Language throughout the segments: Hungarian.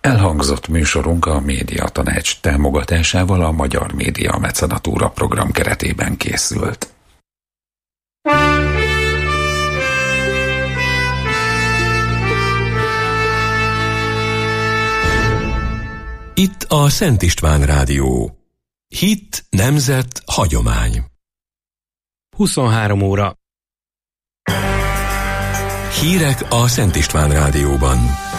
Elhangzott műsorunk a Médiatanács támogatásával a Magyar Média Mecenatúra program keretében készült. Itt a Szent István Rádió. Hit, nemzet, hagyomány. 23 óra. Hírek a Szent István Rádióban.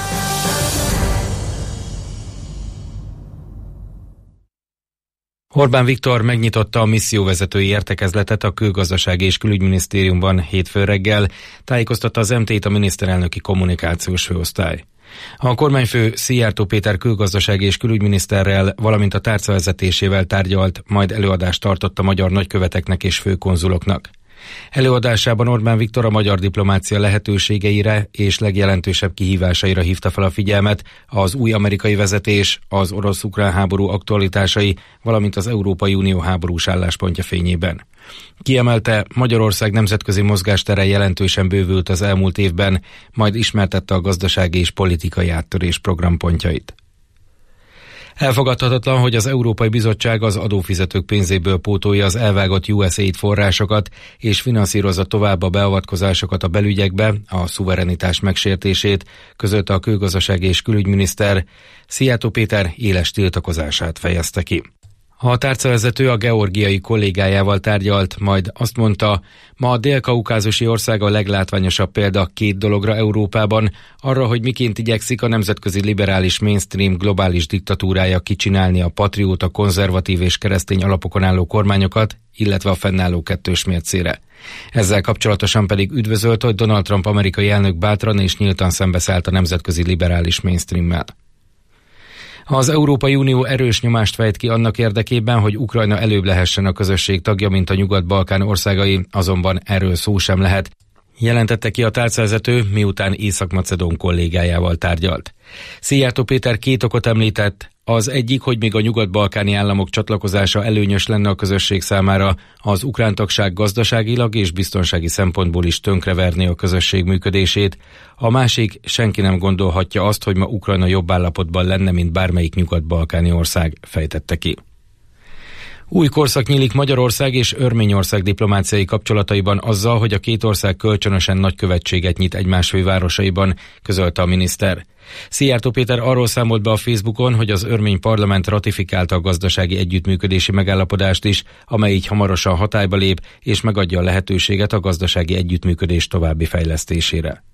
Orbán Viktor megnyitotta a misszióvezetői értekezletet a Külgazdasági és Külügyminisztériumban hétfő reggel, tájékoztatta az MT-t a miniszterelnöki kommunikációs főosztály. A kormányfő Szijjártó Péter külgazdasági és külügyminiszterrel, valamint a tárcavezetésével tárgyalt, majd előadást tartott a magyar nagyköveteknek és főkonzuloknak. Előadásában Orbán Viktor a magyar diplomácia lehetőségeire és legjelentősebb kihívásaira hívta fel a figyelmet, az új amerikai vezetés, az orosz-ukrán háború aktualitásai, valamint az Európai Unió háborús álláspontja fényében. Kiemelte, Magyarország nemzetközi mozgástere jelentősen bővült az elmúlt évben, majd ismertette a gazdasági és politikai áttörés programpontjait. Elfogadhatatlan, hogy az Európai Bizottság az adófizetők pénzéből pótolja az elvágott USAID forrásokat, és finanszírozza tovább a beavatkozásokat a belügyekbe, a szuverenitás megsértését, közölte a külgazdasági és külügyminiszter. Szijjártó Péter éles tiltakozását fejezte ki. A tárcavezető a georgiai kollégájával tárgyalt, majd azt mondta, ma a dél-kaukázusi ország a leglátványosabb példa két dologra Európában, arra, hogy miként igyekszik a nemzetközi liberális mainstream globális diktatúrája kicsinálni a patrióta, konzervatív és keresztény alapokon álló kormányokat, illetve a fennálló kettős mércére. Ezzel kapcsolatosan pedig üdvözölt, hogy Donald Trump amerikai elnök bátran és nyíltan szembeszállt a nemzetközi liberális mainstreammel. Az Európai Unió erős nyomást fejt ki annak érdekében, hogy Ukrajna előbb lehessen a közösség tagja, mint a Nyugat-Balkán országai, azonban erről szó sem lehet, jelentette ki a tárcavezető, miután észak-macedón kollégájával tárgyalt. Szijjártó Péter két okot említett, az egyik, hogy még a nyugat-balkáni államok csatlakozása előnyös lenne a közösség számára, az ukrán tagság gazdaságilag és biztonsági szempontból is tönkreverné a közösség működését, a másik, senki nem gondolhatja azt, hogy ma Ukrajna jobb állapotban lenne, mint bármelyik nyugat-balkáni ország, fejtette ki. Új korszak nyílik Magyarország és Örményország diplomáciai kapcsolataiban azzal, hogy a két ország kölcsönösen nagykövetséget nyit egymás fővárosaiban, közölte a miniszter. Szijjártó Péter arról számolt be a Facebookon, hogy az örmény parlament ratifikálta a gazdasági együttműködési megállapodást is, amely így hamarosan hatályba lép, és megadja a lehetőséget a gazdasági együttműködés további fejlesztésére.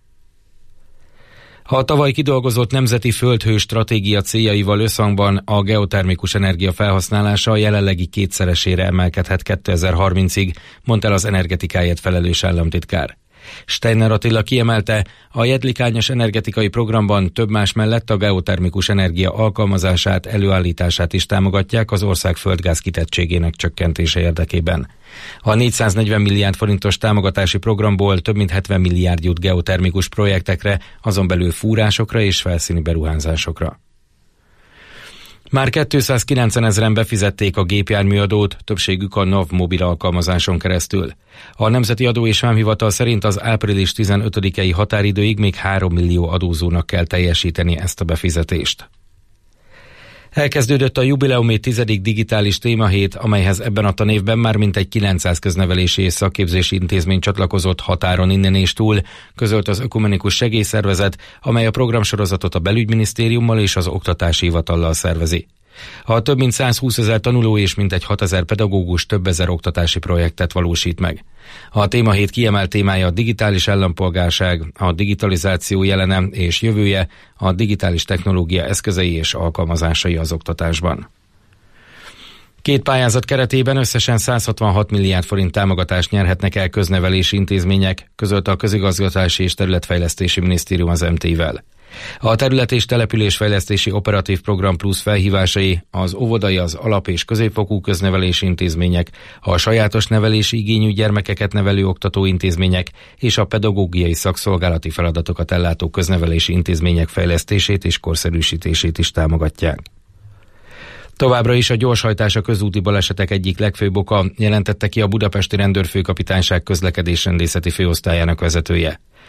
A tavaly kidolgozott nemzeti földhő stratégia céljaival összhangban a geotermikus energia felhasználása jelenlegi kétszeresére emelkedhet 2030-ig, mondta el az energetikáért felelős államtitkár. Steiner Attila kiemelte, a jedlikányos energetikai programban több más mellett a geotermikus energia alkalmazását, előállítását is támogatják az ország földgáz kitettségének csökkentése érdekében. A 440 milliárd forintos támogatási programból több mint 70 milliárd jut geotermikus projektekre, azon belül fúrásokra és felszíni beruházásokra. Már 290 000-en befizették a gépjárműadót, többségük a NAV mobil alkalmazáson keresztül. A Nemzeti Adó és Vámhivatal szerint az április 15-i határidőig még 3 millió adózónak kell teljesíteni ezt a befizetést. Elkezdődött a jubileumi 10. digitális témahét, amelyhez ebben a tanévben már mintegy 900 köznevelési és szakképzési intézmény csatlakozott határon innen és túl, közölt az Ökumenikus Segélyszervezet, amely a programsorozatot a Belügyminisztériummal és az Oktatási Hivatallal szervezi. A több mint 120 000 tanuló és mintegy 6 000 pedagógus több ezer oktatási projektet valósít meg. A témahét kiemelt témája a digitális állampolgárság, a digitalizáció jelene és jövője, a digitális technológia eszközei és alkalmazásai az oktatásban. Két pályázat keretében összesen 166 milliárd forint támogatást nyerhetnek el köznevelési intézmények, közölte a Közigazgatási és Területfejlesztési Minisztérium az MT-vel. A terület- és településfejlesztési operatív program plusz felhívásai az óvodai, az alap- és középfokú köznevelési intézmények, a sajátos nevelési igényű gyermekeket nevelő oktatóintézmények és a pedagógiai szakszolgálati feladatokat ellátó köznevelési intézmények fejlesztését és korszerűsítését is támogatják. Továbbra is a gyorshajtás a közúti balesetek egyik legfőbb oka, jelentette ki a Budapesti Rendőrfőkapitányság közlekedésrendészeti főosztályának vezetője.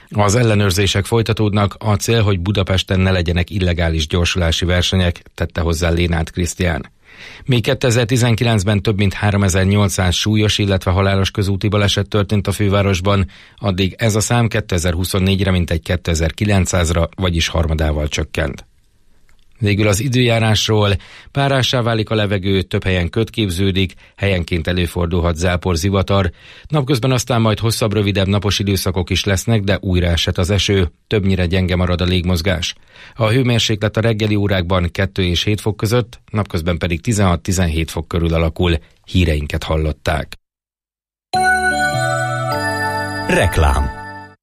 Az ellenőrzések folytatódnak, a cél, hogy Budapesten ne legyenek illegális gyorsulási versenyek, tette hozzá Lénárt Krisztián. Még 2019-ben több mint 3800 súlyos, illetve halálos közúti baleset történt a fővárosban, addig ez a szám 2024-re mintegy 2900-ra, vagyis harmadával csökkent. Végül az időjárásról: párássá válik a levegő, több helyen köd képződik, helyenként előfordulhat zápor, zivatar, napközben aztán majd hosszabb, rövidebb napos időszakok is lesznek, de újra esett az eső, többnyire gyenge marad a légmozgás. A hőmérséklet a reggeli órákban 2 és 7 fok között, napközben pedig 16-17 fok körül alakul. Híreinket hallották. Reklám.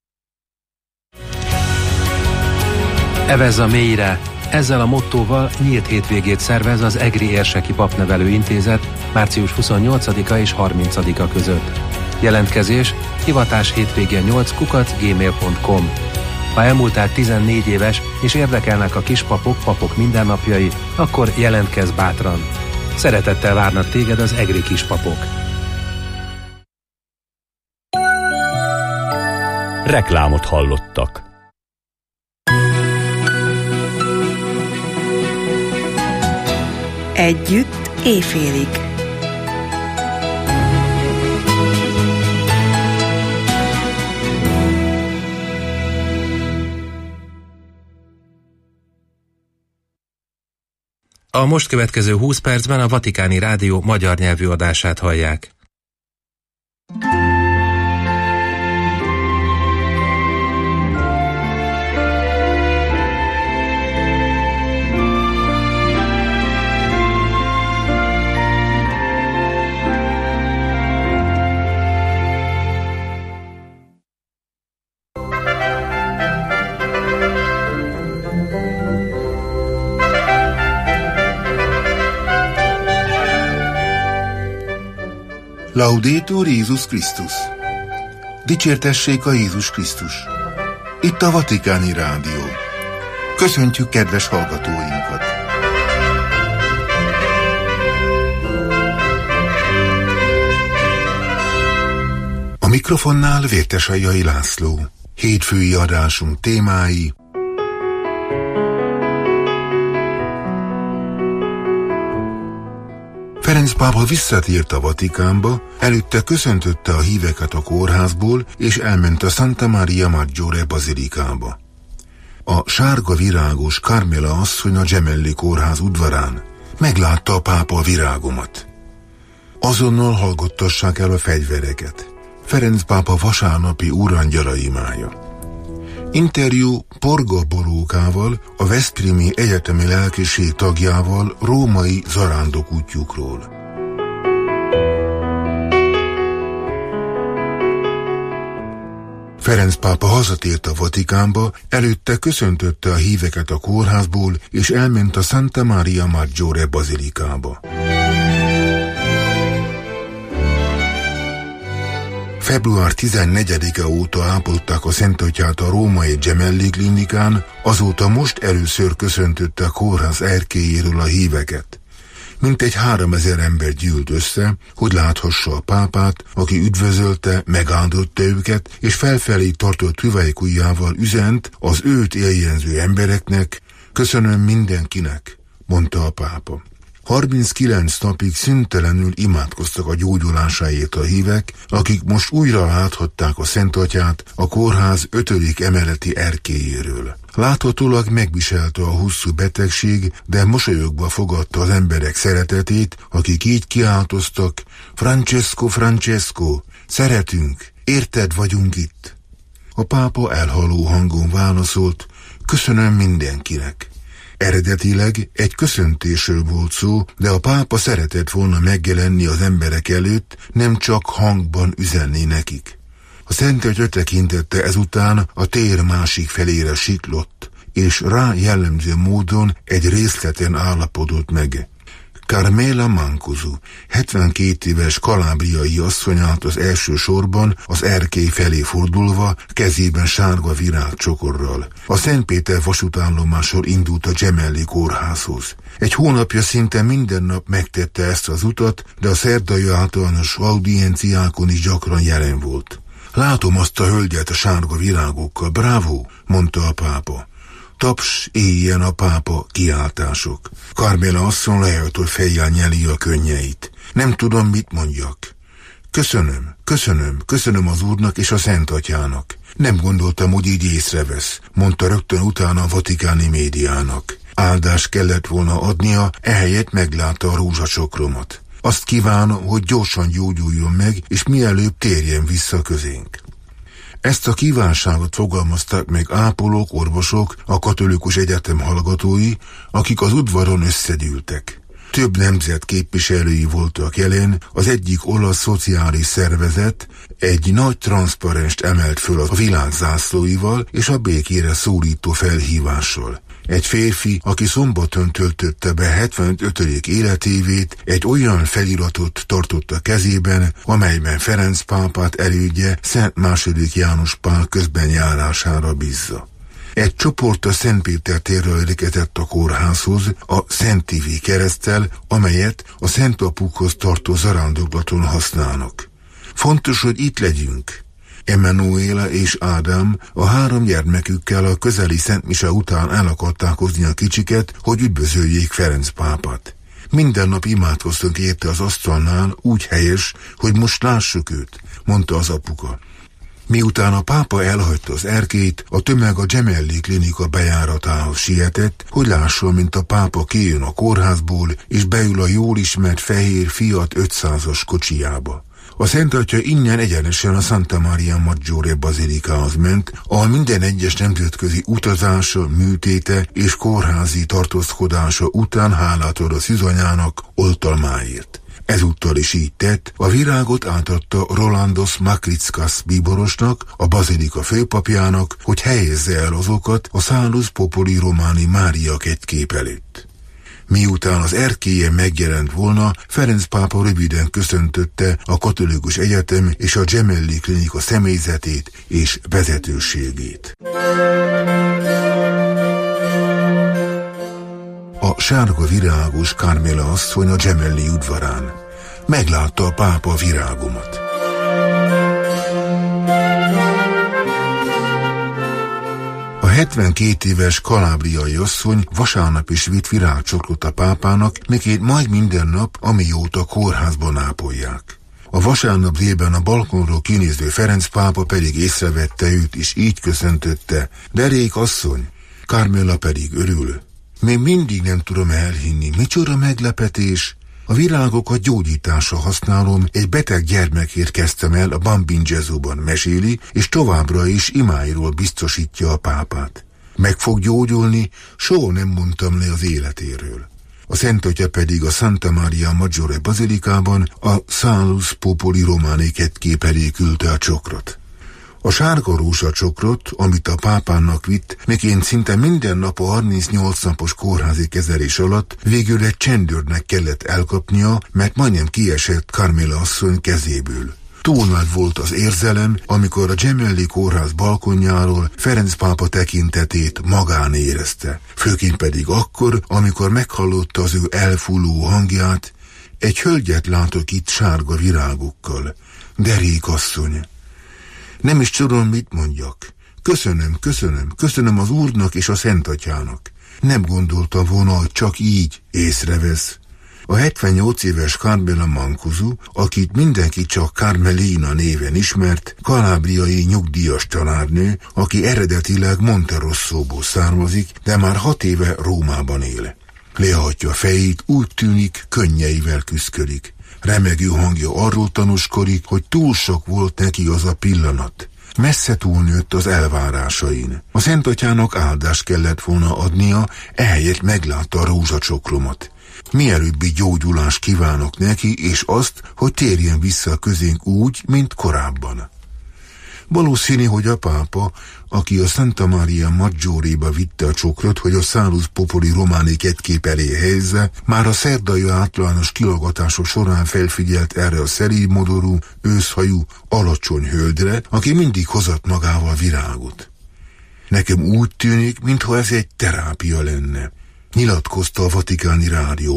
Evezz a mélyre! Ezzel a mottóval nyílt hétvégét szervez az Egri Érseki Papnevelő Intézet március 28-a és 30-a között. Jelentkezés hivatás hétvégén 8@gmail.com. Ha elmúltál 14 éves és érdekelnek a kispapok, papok mindennapjai, akkor jelentkezz bátran. Szeretettel várnak téged az egri kispapok. Reklámot hallottak. Együtt éjfélig. A most következő 20 percben a Vatikáni Rádió magyar nyelvű adását hallják. Laudetur Jézus Krisztus! Dicsértessék a Jézus Krisztus! Itt a Vatikáni Rádió. Köszöntjük kedves hallgatóinkat! A mikrofonnál Vértesajai László. Hétfői adásunk témái: Ferenc pápa visszatért a Vatikánba, előtte köszöntötte a híveket a kórházból, és elment a Santa Maria Maggiore bazilikába. A sárga virágos Carmela asszony a Gemelli kórház udvarán meglátta a pápa a virágomat. Azonnal hallgattassák el a fegyvereket. Ferenc pápa vasárnapi úrangyala imája. Interjú Porga Borókával, a Veszprémi Egyetemi Lelkiség tagjával római zarándokútjukról. Ferenc pápa hazatért a Vatikánba, előtte köszöntötte a híveket a kórházból, és elment a Santa Maria Maggiore bazilikába. Február 14-e óta ápolták a Szentatyát a római Gemelli klinikán, azóta most először köszöntötte a kórház erkélyéről a híveket. Mintegy 3000 ember gyűlt össze, hogy láthassa a pápát, aki üdvözölte, megáldotta őket, és felfelé tartott hüvelykujjával üzent az őt éljenző embereknek: köszönöm mindenkinek, mondta a pápa. 39 napig szüntelenül imádkoztak a gyógyulásáért a hívek, akik most újra láthatták a Szentatyát a kórház 5. emeleti erkélyéről. Láthatólag megviselte a hosszú betegség, de mosolyogva fogadta az emberek szeretetét, akik így kiáltoztak: Francesco, Francesco, szeretünk, érted vagyunk itt. A pápa elhaló hangon válaszolt: köszönöm mindenkinek. Eredetileg egy köszöntésről volt szó, de a pápa szeretett volna megjelenni az emberek előtt, nem csak hangban üzenni nekik. A Szentatya tekintette ezután a tér másik felére siklott, és rá jellemző módon egy részleten állapodott meg. Carmela Mancuso, 72 éves kalábriai asszony állt az első sorban, az erkély felé fordulva, kezében sárga virágcsokorral. A Szentpéter vasútállomásról indult a Gemelli kórházhoz. Egy hónapja szinte minden nap megtette ezt az utat, de a szerdai általános audienciákon is gyakran jelen volt. Látom azt a hölgyet a sárga virágokkal, bravo, mondta a pápa. Taps, éljen a pápa, kiáltások. Carmela asszony lehajtott fejjel nyeli a könnyeit. Nem tudom, mit mondjak. Köszönöm az Úrnak és a Szent Atyának. Nem gondoltam, hogy így észrevesz, mondta rögtön utána a vatikáni médiának. Áldást kellett volna adnia, ehelyett meglátta a rózsacsokromat. Azt kívánom, hogy gyorsan gyógyuljon meg, és mielőbb térjen vissza közénk. Ezt a kívánságot fogalmazták meg ápolók, orvosok, a katolikus egyetem hallgatói, akik az udvaron összegyűltek. Több nemzet képviselői voltak jelen, az egyik olasz szociális szervezet egy nagy transzparenst emelt föl a világ zászlóival és a békére szólító felhívással. Egy férfi, aki szombaton töltötte be 75. életévét, egy olyan feliratot tartott a kezében, amelyben Ferenc pápát elődje Szent II. János Pál közbenjárására bízza. Egy csoport a Szentpéter térről érkezett a kórházhoz a Szent Ivi kereszttel, amelyet a Szent Apukhoz tartó zarándoklaton használnak. Fontos, hogy itt legyünk. Emanuela és Ádám a 3 gyermekükkel a közeli Szentmise után el akarták hozni a kicsiket, hogy üdvözöljék Ferenc pápát. Minden nap imádkoztunk érte az asztalnál, úgy helyes, hogy most lássuk őt, mondta az apuka. Miután a pápa elhagyta az erkélyt, a tömeg a Gemelli klinika bejáratához sietett, hogy lásson, mint a pápa kijön a kórházból, és beül a jól ismert fehér Fiat 500-as kocsijába. A Szent Atya innen egyenesen a Santa Maria Maggiore bazilikához ment, ahol minden egyes nemzetközi utazása, műtéte és kórházi tartózkodása után hálát ad a szűzanyának oltalmáért. Ezúttal is így tett, a virágot átadta Rolandos Makrickas bíborosnak, a bazilika főpapjának, hogy helyezze el azokat a Salus Populi Romani Mária kegykép előtt. Miután az erkélyen megjelent volna, Ferenc pápa röviden köszöntötte a katolikus egyetem és a Gemelli klinika személyzetét és vezetőségét. A sárga virágos Carmela asszony a Gemelli udvarán. Meglátta a pápa a virágomat. A 72 éves kalábriai asszony vasárnap is vitt virágcsokrot a pápának, miként majd minden nap, amióta kórházban ápolják. A vasárnap délben a balkonról kinéző Ferenc pápa pedig észrevette őt, és így köszöntötte. Derék asszony! Carmela pedig örül. Még mindig nem tudom elhinni, micsoda meglepetés. A virágokat gyógyításra használom, egy beteg gyermekért kezdtem el a Bambin Gesù-ban, meséli, és továbbra is imáiról biztosítja a pápát. Meg fog gyógyulni, soha nem mondtam le az életéről. A Szent Atya pedig a Santa Maria Maggiore bazilikában a Salus Populi Romani kegykép elé küldte a csokrot. A sárga rózsacsokrot, amit a pápának vitt, miként szinte minden nap a 38 napos kórházi kezelés alatt végül egy csendőrnek kellett elkapnia, mert majdnem kiesett Carmela asszony kezéből. Túl nagy volt az érzelem, amikor a Gemelli kórház balkonjáról Ferenc pápa tekintetét magán érezte. Főként pedig akkor, amikor meghallotta az ő elfulló hangját, egy hölgyet látok itt sárga virágokkal. Derék asszony! Nem is tudom, mit mondjak. Köszönöm az Úrnak és a Szent Atyának. Nem gondoltam volna, hogy csak így észrevesz. A 78 éves Carmela Mancuso, akit mindenki csak Carmelina néven ismert, kalábriai nyugdíjas családnő, aki eredetileg Monterossóból származik, de már 6 éve Rómában él. Lehajtja a fejét, úgy tűnik, könnyeivel küszködik. Remegő hangja arról tanúskodik, hogy túl sok volt neki az a pillanat. Messze túlnőtt az elvárásain. A Szent Atyának áldást kellett volna adnia, ehelyett meglátta a rózsacsokromat. Mielőbbi gyógyulást kívánok neki, és azt, hogy térjen vissza közénk úgy, mint korábban. Valószínű, hogy a pápa, aki a Santa Maria Maggiore-ba vitte a csokrot, hogy a Salus Populi Romani kegykép elé helyezze, már a szerdai általános kiallgatások során felfigyelt erre a szerímodorú, őszhajú, alacsony hölgyre, aki mindig hozott magával virágot. Nekem úgy tűnik, mintha ez egy terápia lenne, nyilatkozta a vatikáni rádiónak.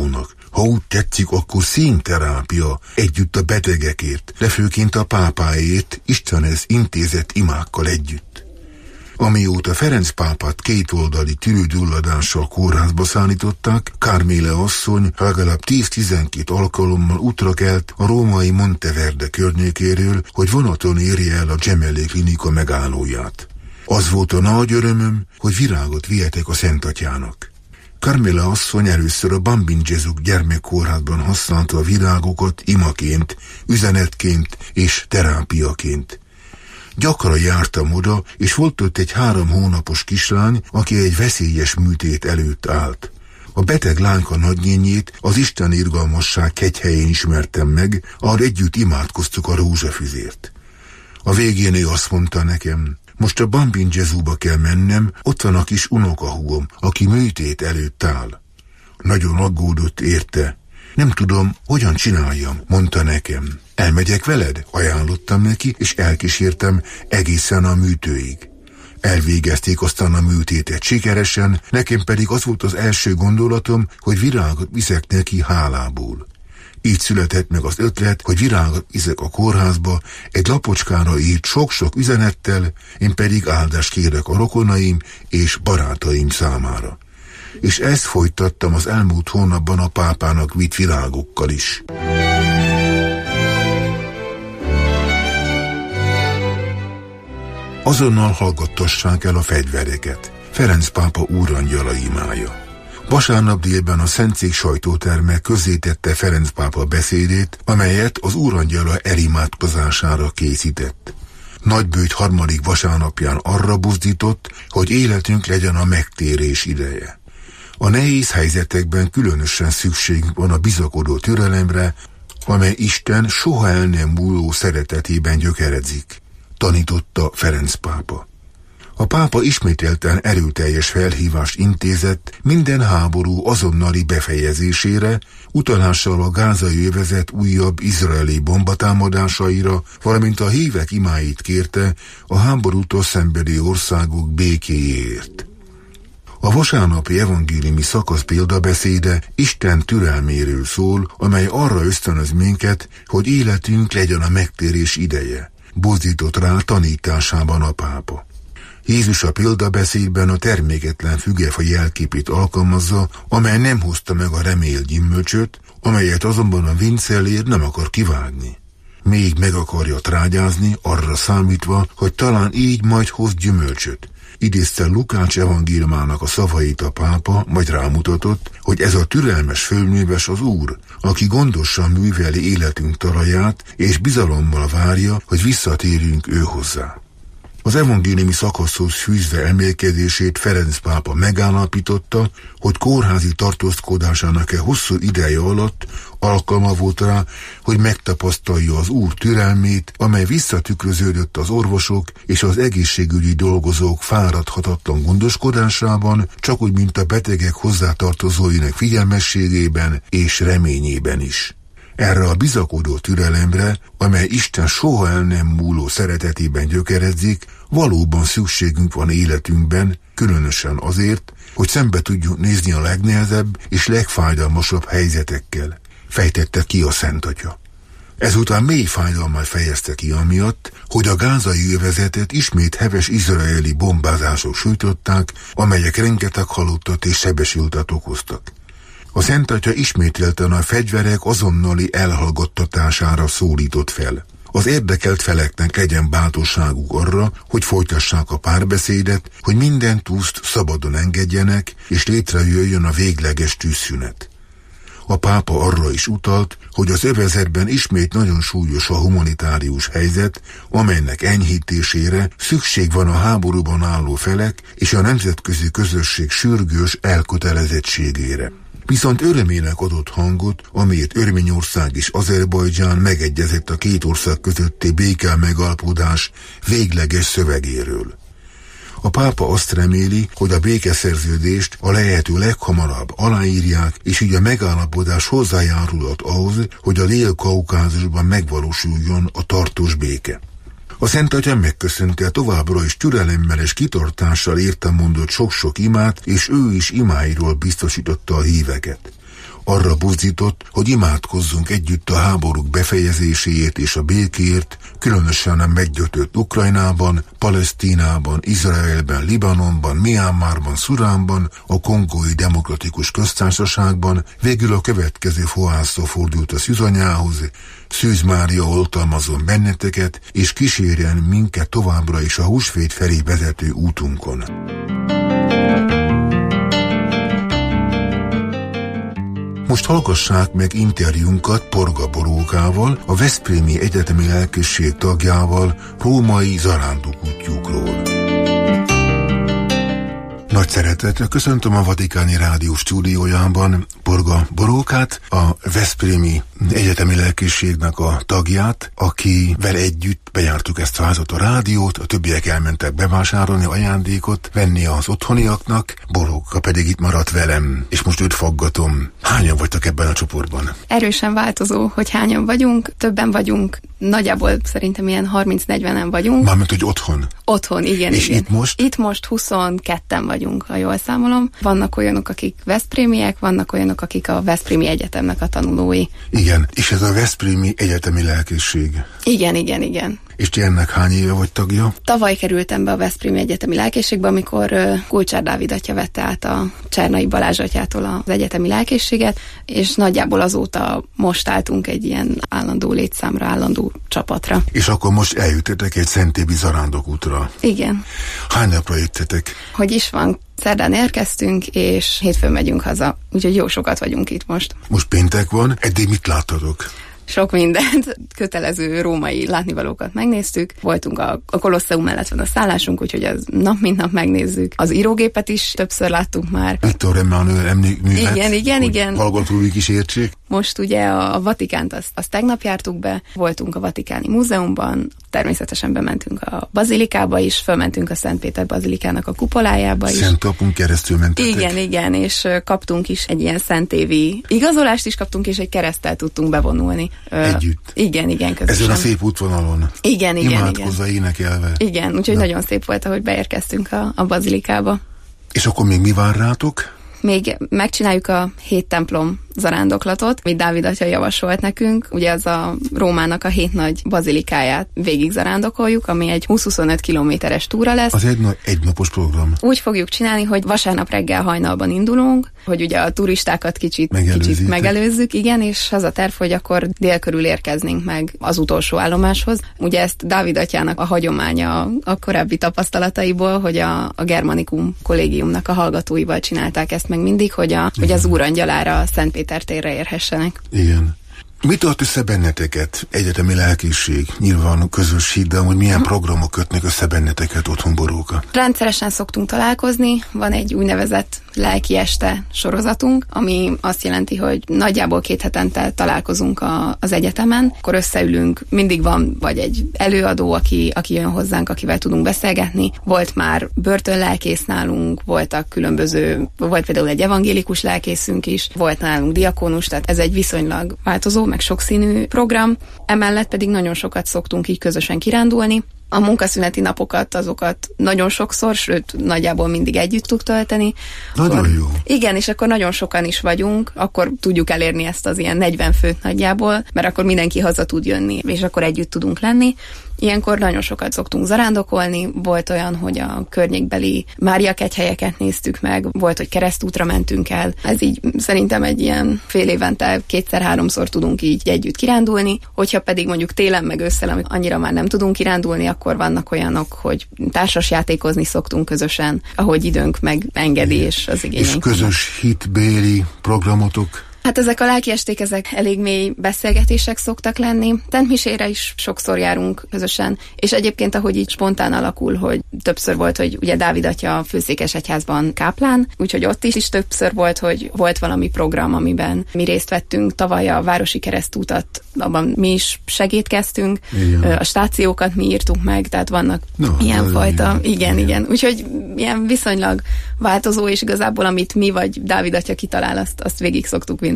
Ha úgy tetszik, akkor színterápia együtt a betegekért, de főként a pápáért Istenhez intézett imákkal együtt. Amióta Ferenc pápát kétoldali tüdőgyulladással kórházba szállították, Carmele asszony legalább 10-12 alkalommal útra kelt a római Monteverde környékéről, hogy vonaton érje el a Gemelli klinika megállóját. Az volt a nagy örömöm, hogy virágot vihetek a Szentatyának. Carmele asszony először a Bambin Gesù gyermekkórházban használta a virágokat imaként, üzenetként és terápiaként. Gyakran jártam oda, és volt ott egy 3 hónapos kislány, aki egy veszélyes műtét előtt állt. A beteg lányka nagynényét az Isten irgalmasság kegyhelyén ismertem meg, ahol együtt imádkoztuk a rózsafüzért. A végén ő azt mondta nekem, most a Bambin Gesúba kell mennem, ott van a kis unokahúgom, aki műtét előtt áll. Nagyon aggódott érte. Nem tudom, hogyan csináljam, mondta nekem. Elmegyek veled? Ajánlottam neki, és elkísértem egészen a műtőig. Elvégezték aztán a műtétet sikeresen, nekem pedig az volt az első gondolatom, hogy virágot viszek neki hálából. Így született meg az ötlet, hogy virágot viszek a kórházba, egy lapocskára írt sok-sok üzenettel, én pedig áldást kérek a rokonaim és barátaim számára. És ezt folytattam az elmúlt hónapban a pápának vitt virágokkal is. Azonnal hallgattassák el a fegyvereket. Ferenc pápa úrangyala imája. Vasárnap délben a Szentszék sajtóterme közzétette Ferenc pápa beszédét, amelyet az úrangyala elimádkozására készített. Nagybőjt 3. vasárnapján arra buzdított, hogy életünk legyen a megtérés ideje. A nehéz helyzetekben különösen szükségünk van a bizakodó türelemre, amely Isten soha el nem múló szeretetében gyökeredzik, tanította Ferenc pápa. A pápa ismételten erőteljes felhívást intézett minden háború azonnali befejezésére, utalással a gázai övezet újabb izraeli bombatámadásaira, valamint a hívek imáit kérte a háborútól szenvedő országok békéjéért. A vasárnapi evangéliumi szakasz példabeszéde Isten türelméről szól, amely arra ösztönöz minket, hogy életünk legyen a megtérés ideje, buzdított rá tanításában a pápa. Jézus a példabeszédben a terméketlen fügefa jelképét alkalmazza, amely nem hozta meg a remélt gyümölcsöt, amelyet azonban a vincellér nem akar kivágni. Még meg akarja trágyázni, arra számítva, hogy talán így majd hoz gyümölcsöt. Idézte Lukács evangéliumának a szavait a pápa, majd rámutatott, hogy ez a türelmes fölműves az Úr, aki gondosan műveli életünk talaját, és bizalommal várja, hogy visszatérjünk ő hozzá. Az evangéliumi szakaszhoz fűzve emelkedését Ferenc pápa megállapította, hogy kórházi tartózkodásának hosszú ideje alatt alkalma volt rá, hogy megtapasztalja az Úr türelmét, amely visszatükröződött az orvosok és az egészségügyi dolgozók fáradhatatlan gondoskodásában, csak úgy, mint a betegek hozzátartozóinak figyelmességében és reményében is. Erre a bizakodó türelemre, amely Isten soha el nem múló szeretetében gyökeredzik, valóban szükségünk van életünkben, különösen azért, hogy szembe tudjunk nézni a legnehezebb és legfájdalmasabb helyzetekkel, fejtette ki a Szentatya. Ezután mély fájdalmát fejezte ki amiatt, hogy a gázai övezetet ismét heves izraeli bombázások sújtották, amelyek rengeteg halottat és sebesültet okoztak. A Szentatya ismételten a fegyverek azonnali elhallgattatására szólított fel. Az érdekelt feleknek legyen bátorságuk arra, hogy folytassák a párbeszédet, hogy minden túszt szabadon engedjenek, és létrejöjjön a végleges tűzszünet. A pápa arra is utalt, hogy az övezetben ismét nagyon súlyos a humanitárius helyzet, amelynek enyhítésére szükség van a háborúban álló felek és a nemzetközi közösség sürgős elkötelezettségére. Viszont örömének adott hangot, amiért Örményország és Azerbajdzsán megegyezett a két ország közötti béke megállapodás végleges szövegéről. A pápa azt reméli, hogy a békeszerződést a lehető leghamarabb aláírják, és így a megállapodás hozzájárulhat ahhoz, hogy a Dél-Kaukázusban megvalósuljon a tartós béke. A Szentatya megköszönte továbbra is türelemmel és kitartással értem mondott sok-sok imát, és ő is imáiról biztosította a híveket. arra buzdított, hogy imádkozzunk együtt a háborúk befejezéséért és a békéért, különösen a meggyötört Ukrajnában, Palesztinában, Izraelben, Libanonban, Mianmarban, Szudánban, a Kongói Demokratikus Köztársaságban. Végül a következő fohásztól fordult a Szűzanyához: Szűz Mária, oltalmazom benneteket, és kísérjen minket továbbra is a húsvét felé vezető útunkon. Most hallgassák meg interjúnkat Porga Borókával, a Veszprémi Egyetemi Lelkészség tagjával, római zarándokútjukról. Nagy szeretettel köszöntöm a Vatikáni Rádió stúdiójában Porga Borókát, a Veszprémi Egyetemi Lelkészségnek a tagját, akivel együtt bejártuk ezt a házat, a rádiót, a többiek elmentek bevásárolni ajándékot, venni az otthoniaknak, Boróka pedig itt maradt velem, és most őt faggatom. Hányan vagytok ebben a csoportban? Erősen változó, hogy hányan vagyunk, többen vagyunk, nagyjából szerintem ilyen 30-40-en vagyunk. Mármint, hogy otthon? Otthon, igen. És igen. Itt most? Itt most 22-en vagyunk, ha jól számolom. Vannak olyanok, akik veszprémiek, vannak olyanok, akik a Veszprémi Egyetemnek a tanulói. Igen, és ez a Veszprémi Egyetemi Lelkészség. Igen. És ti ennek hány éve vagy tagja? Tavaly kerültem be a Veszprémi Egyetemi Lelkészségbe, amikor Kulcsár Dávid atya vette át a Csernai Balázs atyától az egyetemi lelkészséget, és nagyjából azóta most álltunk egy ilyen állandó létszámra, állandó csapatra. És akkor most eljöttetek egy szentébi zarándokútra. Igen. Hány napra jöttetek? Hogy is van, szerdán érkeztünk, és hétfőn megyünk haza, úgyhogy jó sokat vagyunk itt most. Most péntek van, eddig mit láttatok? Sok mindent, kötelező római látnivalókat megnéztük. Voltunk a Kolosseum mellett van a szállásunk, úgyhogy az nap mint nap megnézzük. Az írógépet is többször láttuk már. Viktor Emmanuel emlékművet? Igen. Hallgatóik is értsék. Most ugye a Vatikánt azt tegnap jártuk be, voltunk a Vatikáni Múzeumban, természetesen bementünk a bazilikába is, fölmentünk a Szent Péter bazilikának a kupolájába is. Szent Apunk keresztül mentetek? Igen, és kaptunk is egy ilyen szentévi igazolást is kaptunk, és egy kereszttel tudtunk bevonulni. Együtt? Igen, közösen. Ezen a szép útvonalon? Igen. Imádkozva, énekelve? Igen, úgyhogy nagyon szép volt, ahogy beérkeztünk a bazilikába. És akkor még mi vár rátok? Még megcsináljuk a 7 templom zarándoklatot, amit Dávid atya javasolt nekünk. Ugye az a Rómának a 7 nagy bazilikáját végig zarándokoljuk, ami egy 20-25 kilométeres túra lesz. Az egy napos program. Úgy fogjuk csinálni, hogy vasárnap reggel hajnalban indulunk, hogy ugye a turistákat kicsit megelőzzük, igen, és az a terv, hogy akkor dél körül érkeznénk meg az utolsó állomáshoz. Ugye ezt Dávid atyának a hagyománya a korábbi tapasztalataiból, hogy a Germanikum kollégiumnak a hallgatóival csinálták ezt meg mindig, hogy az úrangyalára a Szent Péter térre érhessenek. Igen. Mi tart össze benneteket? Egyetemi lelkészség, nyilván közös hit, de hogy milyen programok kötnek össze benneteket otthon, Boróka? Rendszeresen szoktunk találkozni, van egy úgynevezett lelki este sorozatunk, ami azt jelenti, hogy nagyjából 2 hetente találkozunk az egyetemen, akkor összeülünk, mindig van vagy egy előadó, aki jön hozzánk, akivel tudunk beszélgetni. Volt már börtönlelkész nálunk, volt például egy evangélikus lelkészünk is, volt nálunk diakónus, tehát ez egy viszonylag változó, meg sokszínű program. Emellett pedig nagyon sokat szoktunk így közösen kirándulni. A munkaszüneti napokat, azokat nagyon sokszor, sőt, nagyjából mindig együtt tudjuk tölteni. Nagyon jó. Igen, és akkor nagyon sokan is vagyunk, akkor tudjuk elérni ezt az ilyen 40 főt nagyjából, mert akkor mindenki haza tud jönni, és akkor együtt tudunk lenni. Ilyenkor nagyon sokat szoktunk zarándokolni, volt olyan, hogy a környékbeli Mária kegyhelyeket néztük meg, volt, hogy keresztútra mentünk el. Ez így szerintem egy ilyen fél évente 2-3-szor tudunk így együtt kirándulni, hogyha pedig mondjuk télen meg ősszel, amikor annyira már nem tudunk kirándulni, akkor vannak olyanok, hogy társasjátékozni szoktunk közösen, ahogy időnk meg engedi, és az igényeink. És közös hitbéli programotok? Hát ezek a lelkiesték, ezek elég mély beszélgetések szoktak lenni. Szentmisére is sokszor járunk közösen, és egyébként ahogy így spontán alakul, hogy többször volt, hogy ugye Dávid atya a Főszékesegyházban káplán, úgyhogy ott is többször volt, hogy volt valami program, amiben mi részt vettünk. Tavaly a Városi Keresztútat, abban mi is segítkeztünk, a stációkat mi írtuk meg, tehát vannak ilyenfajta, igen. Úgyhogy ilyen viszonylag változó, és igazából amit mi vagy Dávid atya kitalál, azt végig szoktuk vinni.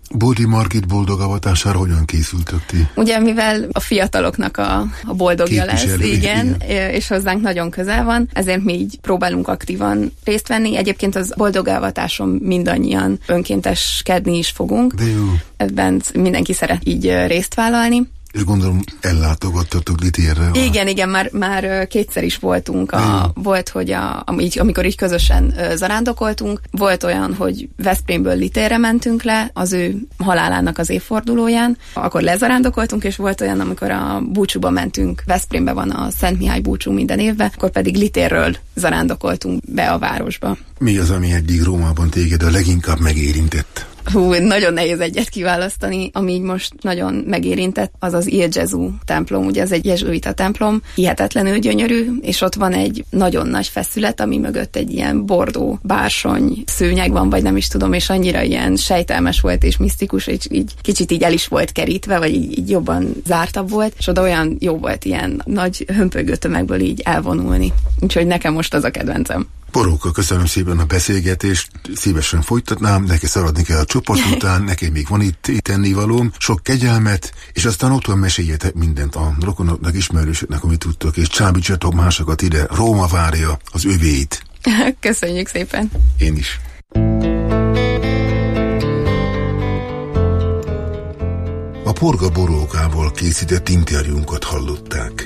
Bódi Margit boldogavatására hogyan készültök ti? Ugye, mivel a fiataloknak a boldogja lesz, igen, és hozzánk nagyon közel van, ezért mi így próbálunk aktívan részt venni. Egyébként az boldogavatáson mindannyian önkénteskedni is fogunk. De jó. Ebben mindenki szeret így részt vállalni. És gondolom ellátogattatok Litérre. Igen, már kétszer is voltunk. Volt, hogy amikor így közösen zarándokoltunk, volt olyan, hogy Veszprémből Litérre mentünk le, az ő halálának az évfordulóján, akkor lezarándokoltunk, és volt olyan, amikor a búcsúba mentünk, Veszprémbe van a Szent Mihály búcsú minden évben, akkor pedig Litérről zarándokoltunk be a városba. Mi az, ami eddig Rómában téged a leginkább megérintett? Nagyon nehéz egyet kiválasztani, ami így most nagyon megérintett, az az Il Gesù templom, ugye ez egy jezsuita templom, hihetetlenül gyönyörű, és ott van egy nagyon nagy feszület, ami mögött egy ilyen bordó bársony szőnyeg van, vagy nem is tudom, és annyira ilyen sejtelmes volt és misztikus, és így kicsit így el is volt kerítve, vagy így jobban zártabb volt, és oda olyan jó volt ilyen nagy hömpögő tömegből így elvonulni. Úgyhogy nekem most az a kedvencem. Boróka, köszönöm szépen a beszélgetést, szívesen folytatnám, neki szaladni kell a csoport után, nekem még van itt tennivalóm, sok kegyelmet, és aztán otthon meséljetek mindent a rokonoknak, ismerősöknek, amit tudtok, és csábítsatok másokat ide, Róma várja az övéit. Köszönjük szépen. Én is. A Porga Borókával készített interjúnkat hallották.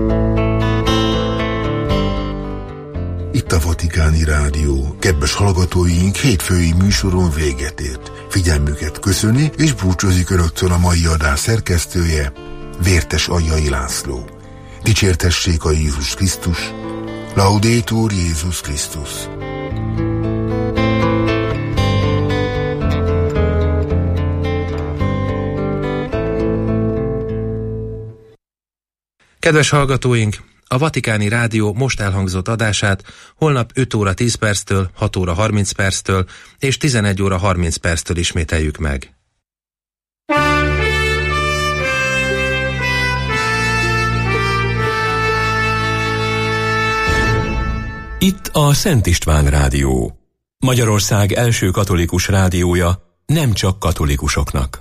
Itt a Vatikáni Rádió. Kedves hallgatóink, hétfői műsoron véget ért. Figyelmüket köszöni, és búcsúzik önöktől a mai adás szerkesztője, Vértes Aljai László. Dicsértessék a Jézus Krisztus. Laudetur Jézus Krisztus. Kedves hallgatóink! A Vatikáni Rádió most elhangzott adását holnap 5 óra 10 perctől, 6 óra 30 perctől és 11 óra 30 perctől ismételjük meg. Itt a Szent István Rádió. Magyarország első katolikus rádiója, nem csak katolikusoknak.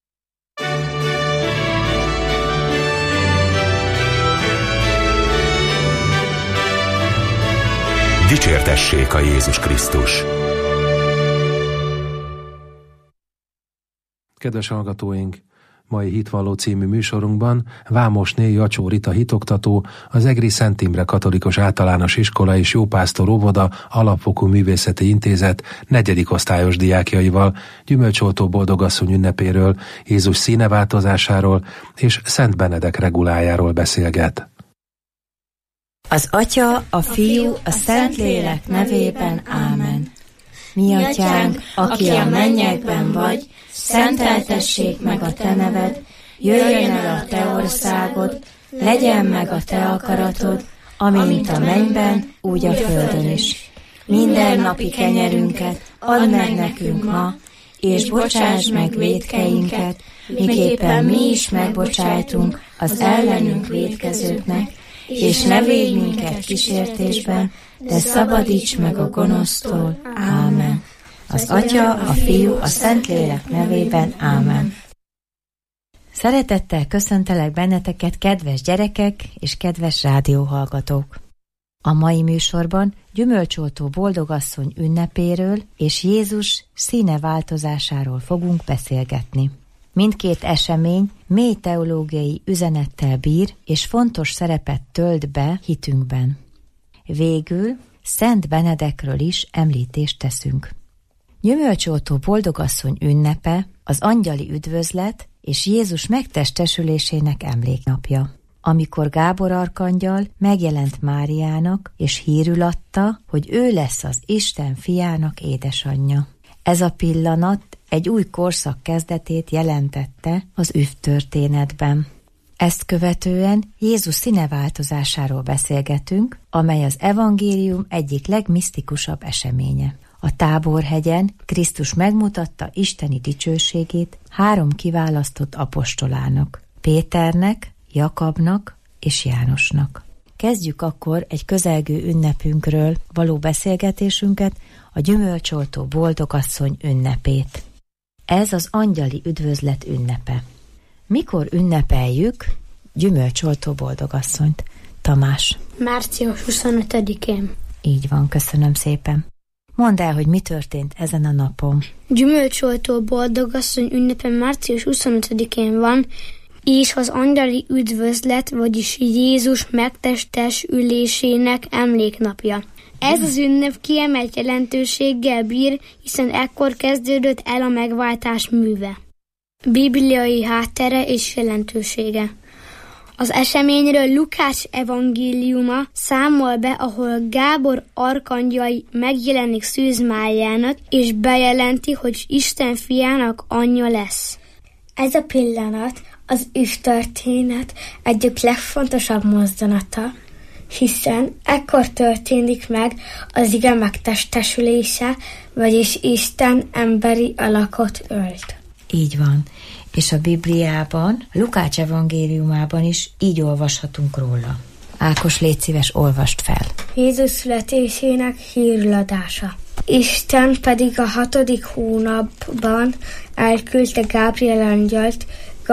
Dicsértessék a Jézus Krisztus! Kedves hallgatóink! Mai Hitvalló című műsorunkban Vámosné Jacsó Rita hitoktató, az Egri Szent Imre Katolikus Általános Iskola és Jópásztor Óvoda Alapfokú Művészeti Intézet 4. osztályos diákjaival Gyümölcsoltó Boldogasszony ünnepéről, Jézus színeváltozásáról és Szent Benedek regulájáról beszélget. Az Atya, a Fiú, a Szentlélek nevében. Ámen. Mi atyánk, aki a mennyekben vagy, szenteltessék meg a te neved, jöjjön el a te országod, legyen meg a te akaratod, amint a mennyben, úgy a földön is. Minden napi kenyerünket add meg nekünk ma, és bocsáss meg vétkeinket, miképpen mi is megbocsájtunk az ellenünk vétkezőknek, és ne védj minket kísértésben, de szabadíts meg a gonosztól. Ámen. Az Atya, a Fiú, a Szentlélek nevében. Ámen. Szeretettel köszöntelek benneteket, kedves gyerekek és kedves rádióhallgatók! A mai műsorban Gyümölcsoltó Boldogasszony ünnepéről és Jézus színeváltozásáról fogunk beszélgetni. Mindkét esemény mély teológiai üzenettel bír, és fontos szerepet tölt be hitünkben. Végül Szent Benedekről is említést teszünk. Gyümölcsoltó Boldogasszony ünnepe az angyali üdvözlet és Jézus megtestesülésének emléknapja, amikor Gábor arkangyal megjelent Máriának, és hírül adta, hogy ő lesz az Isten fiának édesanyja. Ez a pillanat egy új korszak kezdetét jelentette az üdvtörténetben. Ezt követően Jézus színeváltozásáról beszélgetünk, amely az evangélium egyik legmisztikusabb eseménye. A Táborhegyen Krisztus megmutatta isteni dicsőségét 3 kiválasztott apostolának, Péternek, Jakabnak és Jánosnak. Kezdjük akkor egy közelgő ünnepünkről való beszélgetésünket, a Gyümölcsoltó Boldogasszony ünnepét. Ez az angyali üdvözlet ünnepe. Mikor ünnepeljük gyümölcsoltó boldogasszonyt? Tamás. Március 25-én. Így van, köszönöm szépen. Mondd el, hogy mi történt ezen a napon. Gyümölcsoltó boldogasszony ünnepe március 25-én van, és az angyali üdvözlet, vagyis Jézus megtestesülésének emléknapja. Ez az ünnep kiemelt jelentőséggel bír, hiszen ekkor kezdődött el a megváltás műve. Bibliai háttere és jelentősége. Az eseményről Lukács evangéliuma számol be, ahol Gábor arkangyal megjelenik Szűz Máriának, és bejelenti, hogy Isten fiának anyja lesz. Ez a pillanat az üdvtörténet egyik legfontosabb mozdulata, hiszen ekkor történik meg az ige megtestesülése, vagyis Isten emberi alakot ölt. Így van. És a Bibliában, Lukács evangéliumában is így olvashatunk róla. Ákos, légy szíves, olvast fel. Jézus születésének hírladása. Isten pedig a 6. hónapban elküldte Gábriel angyalt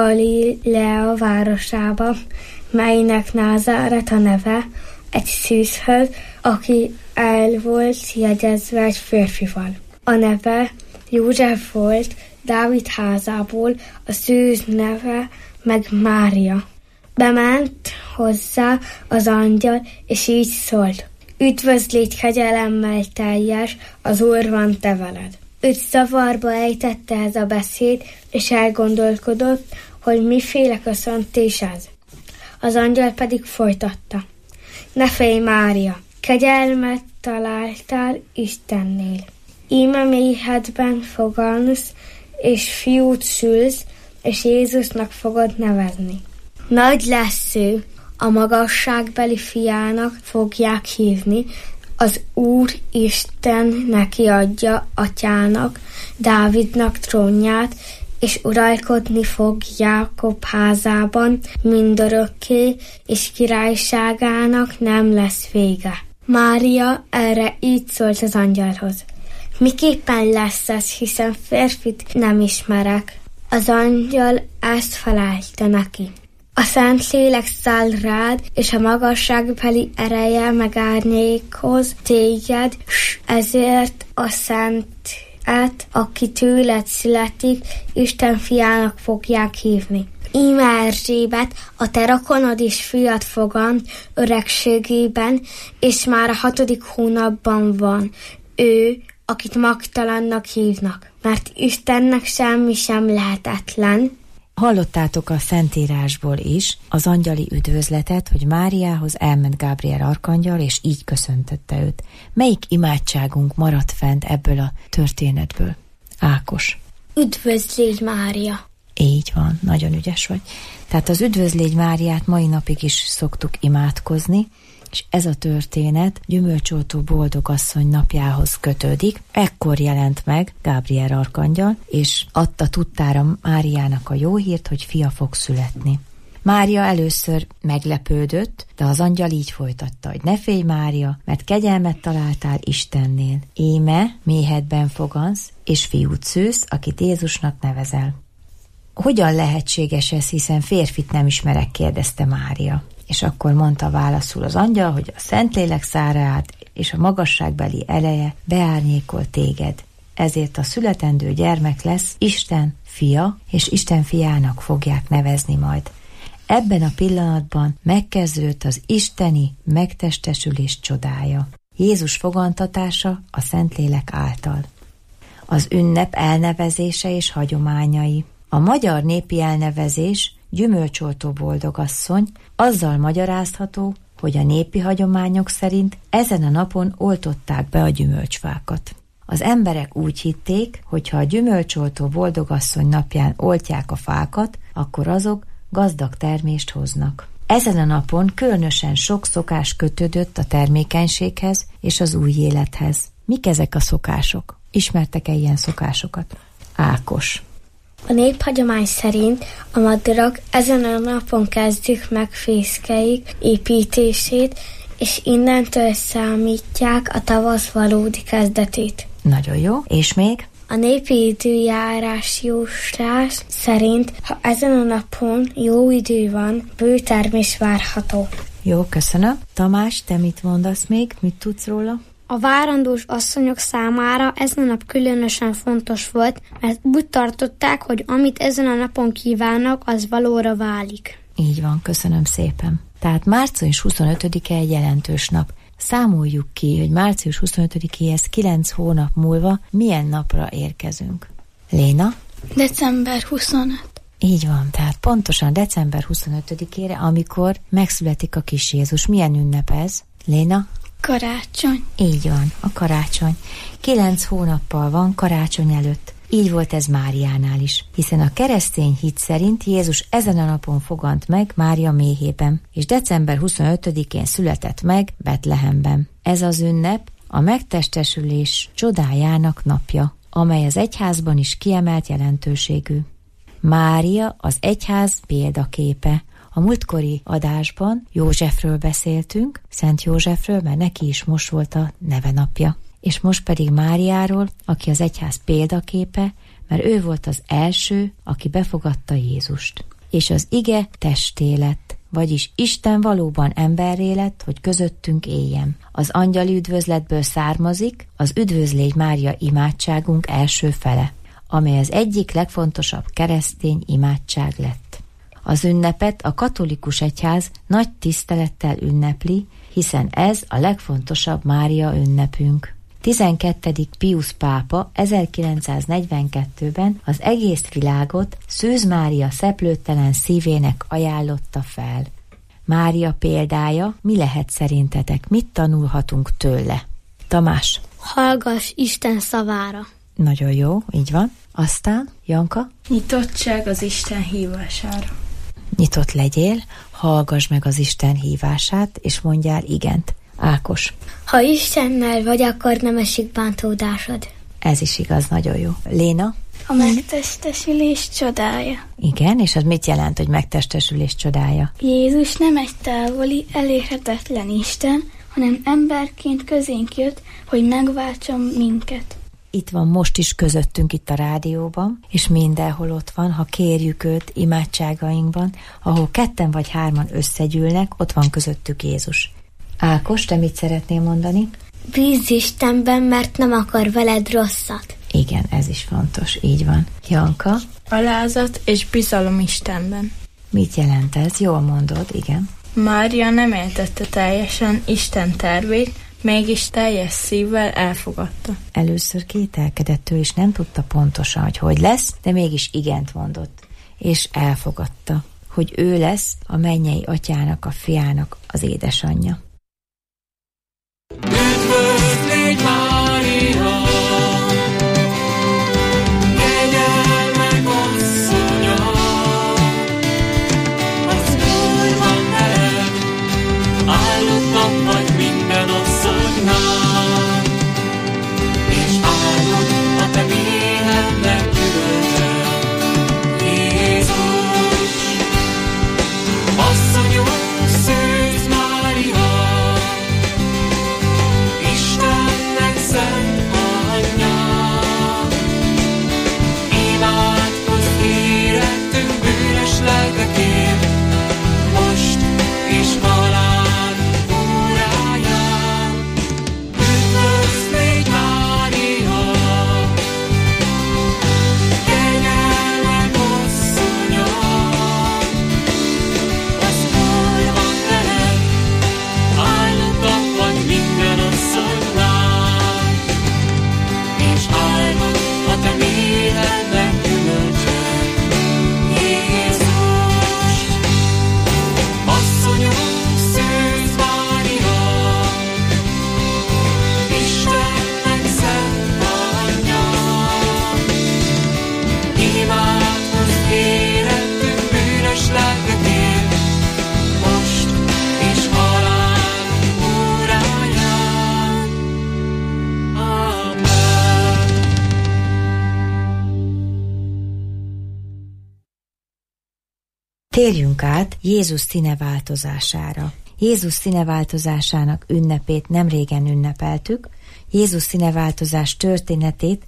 Galilea városába, melynek Názáret a neve, egy szűzhöz, aki el volt jegyezve egy férfival. A neve József volt, Dávid házából, a szűz neve meg Mária. Bement hozzá az angyal, és így szólt: üdvözlégy, kegyelemmel teljes, az Úr van te veled. Őt zavarba ejtette ez a beszéd, és elgondolkodott, hogy miféle köszöntés ez. Az angyal pedig folytatta: ne félj, Mária, kegyelmet találtál Istennél. Íme méhedben fogansz, és fiút szülsz, és Jézusnak fogod nevezni. Nagy lesz ő, a magasságbeli fiának fogják hívni, az Úr Isten neki adja atyának, Dávidnak trónját, és uralkodni fog Jákob házában mindörökké, és királyságának nem lesz vége. Mária erre így szólt az angyalhoz: miképpen lesz ez, hiszen férfit nem ismerek. Az angyal ezt felelte neki: a Szentlélek száll rád, és a magasságbeli ereje megárnyékoz téged, s ezért a Szentet, aki tőled születik, Isten fiának fogják hívni. Íme Erzsébet, a te rokonod is fiat fogant öregségében, és már a 6. hónapban van. Ő, akit magtalannak hívnak, mert Istennek semmi sem lehetetlen. Hallottátok a Szentírásból is az angyali üdvözletet, hogy Máriához elment Gábriel arkangyal, és így köszöntötte őt. Melyik imádságunk maradt fent ebből a történetből? Ákos. Üdvözlégy, Mária! Így van, nagyon ügyes vagy. Tehát az Üdvözlégy Máriát mai napig is szoktuk imádkozni, és ez a történet gyümölcsoltó boldogasszony napjához kötődik. Ekkor jelent meg Gábriel arkangyal, és adta tudtára Máriának a jó hírt, hogy fia fog születni. Mária először meglepődött, de az angyal így folytatta, hogy ne félj, Mária, mert kegyelmet találtál Istennél. Íme méhedben fogansz, és fiút szülsz, akit Jézusnak nevezel. Hogyan lehetséges ez, hiszen férfit nem ismerek, kérdezte Mária. És akkor mondta válaszul az angyal, hogy a Szentlélek száll rád, és a magasságbeli ereje beárnyékol téged. Ezért a születendő gyermek lesz Isten fia, és Isten fiának fogják nevezni majd. Ebben a pillanatban megkezdődött az isteni megtestesülés csodája. Jézus fogantatása a Szentlélek által. Az ünnep elnevezése és hagyományai. A magyar népi elnevezés gyümölcsoltó boldogasszony azzal magyarázható, hogy a népi hagyományok szerint ezen a napon oltották be a gyümölcsfákat. Az emberek úgy hitték, hogy ha a gyümölcsoltó boldogasszony napján oltják a fákat, akkor azok gazdag termést hoznak. Ezen a napon különösen sok szokás kötődött a termékenységhez és az új élethez. Mik ezek a szokások? Ismertek-e ilyen szokásokat? Ákos. A néphagyomány szerint a madarak ezen a napon kezdik meg fészkeik építését, és innentől számítják a tavasz valódi kezdetét. Nagyon jó. És még? A A népi időjárás jóslás szerint, ha ezen a napon jó idő van, bőtermés várható. Jó, köszönöm. Tamás, te mit mondasz még? Mit tudsz róla? A várandós asszonyok számára ezen a nap különösen fontos volt, mert úgy tartották, hogy amit ezen a napon kívánnak, az valóra válik. Így van, köszönöm szépen. Tehát március 25-e egy jelentős nap. Számoljuk ki, hogy március 25-éhez 9 hónap múlva milyen napra érkezünk. Léna? December 25. Így van, tehát pontosan december 25-ére, amikor megszületik a kis Jézus. Milyen ünnep ez? Léna? Karácsony. Így van, a karácsony. 9 hónappal van karácsony előtt. Így volt ez Máriánál is, hiszen a keresztény hit szerint Jézus ezen a napon fogant meg Mária méhében, és december 25-én született meg Betlehemben. Ez az ünnep a megtestesülés csodájának napja, amely az egyházban is kiemelt jelentőségű. Mária az egyház példaképe. A múltkori adásban Józsefről beszéltünk, Szent Józsefről, mert neki is most volt a nevenapja. És most pedig Máriáról, aki az egyház példaképe, mert ő volt az első, aki befogadta Jézust. És az ige testé lett, vagyis Isten valóban emberré lett, hogy közöttünk éljen. Az angyali üdvözletből származik az Üdvözlégy Mária imádságunk első fele, amely az egyik legfontosabb keresztény imádság lett. Az ünnepet a katolikus egyház nagy tisztelettel ünnepli, hiszen ez a legfontosabb Mária ünnepünk. 12. Piusz pápa 1942-ben az egész világot Szűz Mária szeplőtelen szívének ajánlotta fel. Mária példája mi lehet szerintetek? Mit tanulhatunk tőle? Tamás? Hallgass Isten szavára. Nagyon jó, így van. Aztán, Janka? Nyitottság az Isten hívására. Nyitott legyél, hallgass meg az Isten hívását, és mondjál igent. Ákos? Ha Istennel vagy, akkor nem esik bántódásod. Ez is igaz, nagyon jó. Léna? A megtestesülés csodája. Igen, és az mit jelent, hogy megtestesülés csodája? Jézus nem egy távoli, elérhetetlen Isten, hanem emberként közénk jött, hogy megváltson minket. Itt van most is közöttünk itt a rádióban, és mindenhol ott van, ha kérjük őt imádságainkban, ahol 2 vagy 3 összegyűlnek, ott van közöttük Jézus. Ákos, te mit szeretnél mondani? Bízz Istenben, mert nem akar veled rosszat. Igen, ez is fontos, így van. Janka? Alázat és bizalom Istenben. Mit jelent ez? Jól mondod, igen. Mária nem értette teljesen Isten tervét, mégis teljes szívvel elfogadta. Először kételkedett ő, és nem tudta pontosan, hogy lesz, de mégis igent mondott, és elfogadta, hogy ő lesz a mennyei atyának, a fiának az édesanyja. Üdvözlégy Mária, kegyelmek asszonya, az Úr van veled, áldott vagy minden asszonynál, és áldott a te méhednek gyümölcse, Jézus. Asszonyunk, Szűz Mária, Istennek szent anyja, imádkozz érettünk bűnös lelkekért, most és halálunk óráján. Üdvözlégy Mária, kegyelmek asszonya, az Úr van veled, áldott vagy minden asszonynál, és áldott a te méhednek gyümölcse, Jézus. Asszonyunk, Szűz Mária, Istennek szent anyja, imádkozz érettünk bűnös lelkekért, most és halálunk óráján. Amen. Térjünk át Jézus színeváltozására. Jézus színeváltozásának ünnepét nemrégen ünnepeltük. Jézus színeváltozás történetét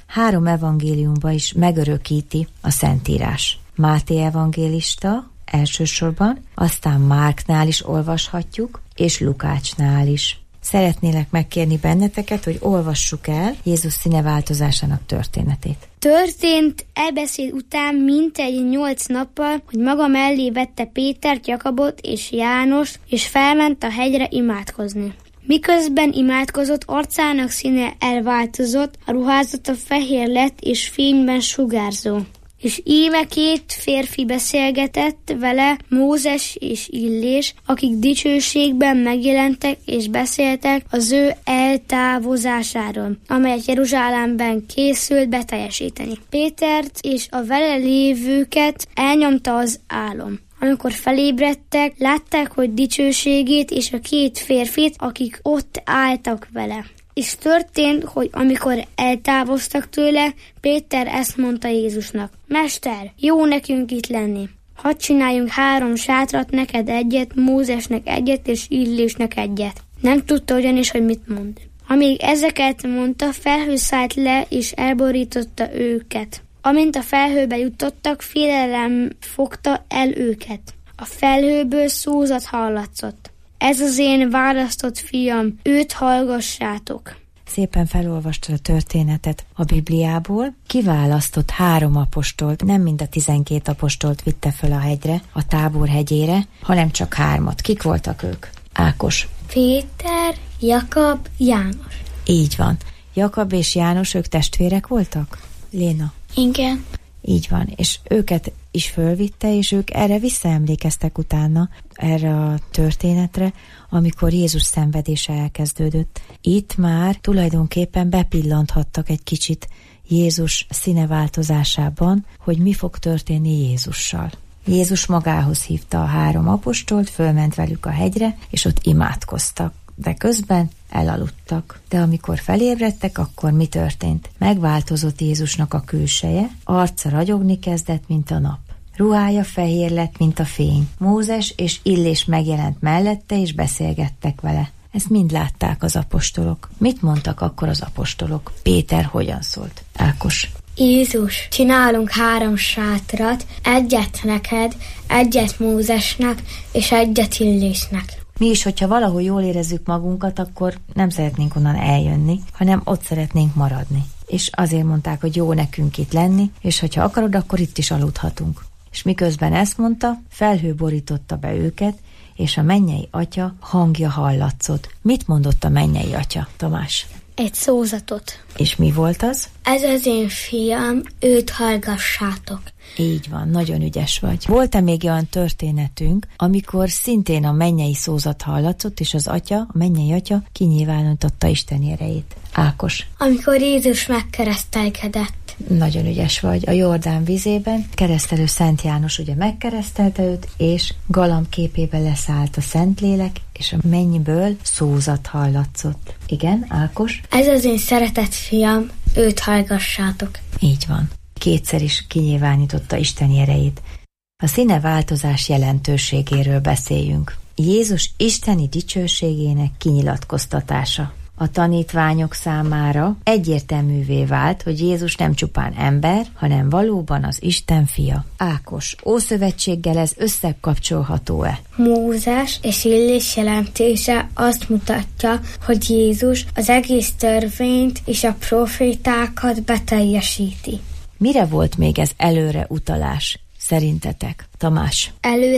3 evangéliumba is megörökíti a Szentírás. Máté evangélista elsősorban, aztán Márknál is olvashatjuk, és Lukácsnál is. Szeretnélek megkérni benneteket, hogy olvassuk el Jézus színeváltozásának történetét. Történt ebeszéd után mintegy 8 nappal, hogy maga mellé vette Pétert, Jakabot és Jánost, és felment a hegyre imádkozni. Miközben imádkozott, arcának színe elváltozott, a ruházata fehér lett és fényben sugárzó. És íme 2 férfi beszélgetett vele, Mózes és Illés, akik dicsőségben megjelentek és beszéltek az ő eltávozásáról, amelyet Jeruzsálemben készült beteljesíteni. Pétert és a vele lévőket elnyomta az álom. Amikor felébredtek, látták, hogy dicsőségét és a 2 férfit, akik ott álltak vele. És történt, hogy amikor eltávoztak tőle, Péter ezt mondta Jézusnak: Mester, jó nekünk itt lenni. Hadd csináljunk 3 sátrat, neked egyet, Mózesnek egyet, és Illésnek egyet. Nem tudta ugyanis, hogy mit mond. Amíg ezeket mondta, felhő szállt le, és elborította őket. Amint a felhőbe jutottak, félelem fogta el őket. A felhőből szózat hallatszott: Ez az én választott fiam, őt hallgassátok. Szépen felolvastad a történetet a Bibliából. Kiválasztott 3 apostolt, nem mind a 12 apostolt vitte föl a hegyre, a Tábor hegyére, hanem csak 3. Kik voltak ők? Ákos. Péter, Jakab, János. Így van. Jakab és János, ők testvérek voltak? Léna? Igen. Így van, és őket is fölvitte, és ők erre visszaemlékeztek utána, erre a történetre, amikor Jézus szenvedése elkezdődött. Itt már tulajdonképpen bepillanthattak egy kicsit Jézus színeváltozásában, hogy mi fog történni Jézussal. Jézus magához hívta a 3 apostolt, fölment velük a hegyre, és ott imádkoztak. De közben elaludtak. De amikor felébredtek, akkor mi történt? Megváltozott Jézusnak a külseje, arca ragyogni kezdett, mint a nap. Ruhája fehér lett, mint a fény. Mózes és Illés megjelent mellette, és beszélgettek vele. Ezt mind látták az apostolok. Mit mondtak akkor az apostolok? Péter hogyan szólt? Ákos. Jézus, csinálunk 3 sátrat, egyet neked, egyet Mózesnek, és egyet Illésnek. Mi is, hogyha valahol jól érezzük magunkat, akkor nem szeretnénk onnan eljönni, hanem ott szeretnénk maradni. És azért mondták, hogy jó nekünk itt lenni, és hogyha akarod, akkor itt is aludhatunk. És miközben ezt mondta, felhő borította be őket, és a mennyei atya hangja hallatszott. Mit mondott a mennyei atya, Tamás? Egy szózatot. És mi volt az? Ez az én fiam, őt hallgassátok. Így van, nagyon ügyes vagy. Volt-e még olyan történetünk, amikor szintén a mennyei szózat hallatszott, és az atya, a mennyei atya kinyilvánította Isten erejét? Ákos. Amikor Jézus megkeresztelkedett. Nagyon ügyes vagy. A Jordán vizében keresztelő Szent János ugye megkeresztelte őt, és galamb képébe leszállt a Szentlélek, és a mennyből szózat hallatszott. Igen, Ákos? Ez az én szeretett fiam, őt hallgassátok. Így van. 2-szer is kinyilvánította Isten erejét. A színeváltozás jelentőségéről beszéljünk. Jézus isteni dicsőségének kinyilatkoztatása. A tanítványok számára egyértelművé vált, hogy Jézus nem csupán ember, hanem valóban az Isten fia. Ákos, Ószövetséggel ez összekapcsolható-e? Mózes és Illés jelentése azt mutatja, hogy Jézus az egész törvényt és a profétákat beteljesíti. Mire volt még ez előre utalás, szerintetek? Tamás.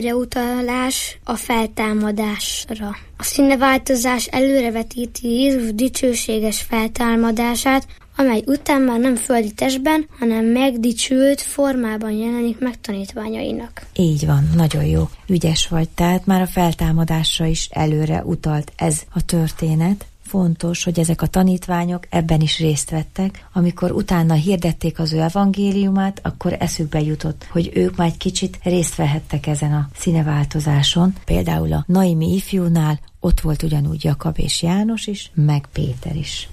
Előreutalás a feltámadásra. A színeváltozás előrevetíti Jézus dicsőséges feltámadását, amely után már nem földi testben, hanem megdicsült formában jelenik meg tanítványainak. Így van, nagyon jó. Ügyes vagy, tehát már a feltámadásra is előre utalt ez a történet. Fontos, hogy ezek a tanítványok ebben is részt vettek. Amikor utána hirdették az ő evangéliumát, akkor eszükbe jutott, hogy ők már egy kicsit részt vehettek ezen a színeváltozáson. Például a Naimi ifjúnál ott volt ugyanúgy Jakab és János is, meg Péter is.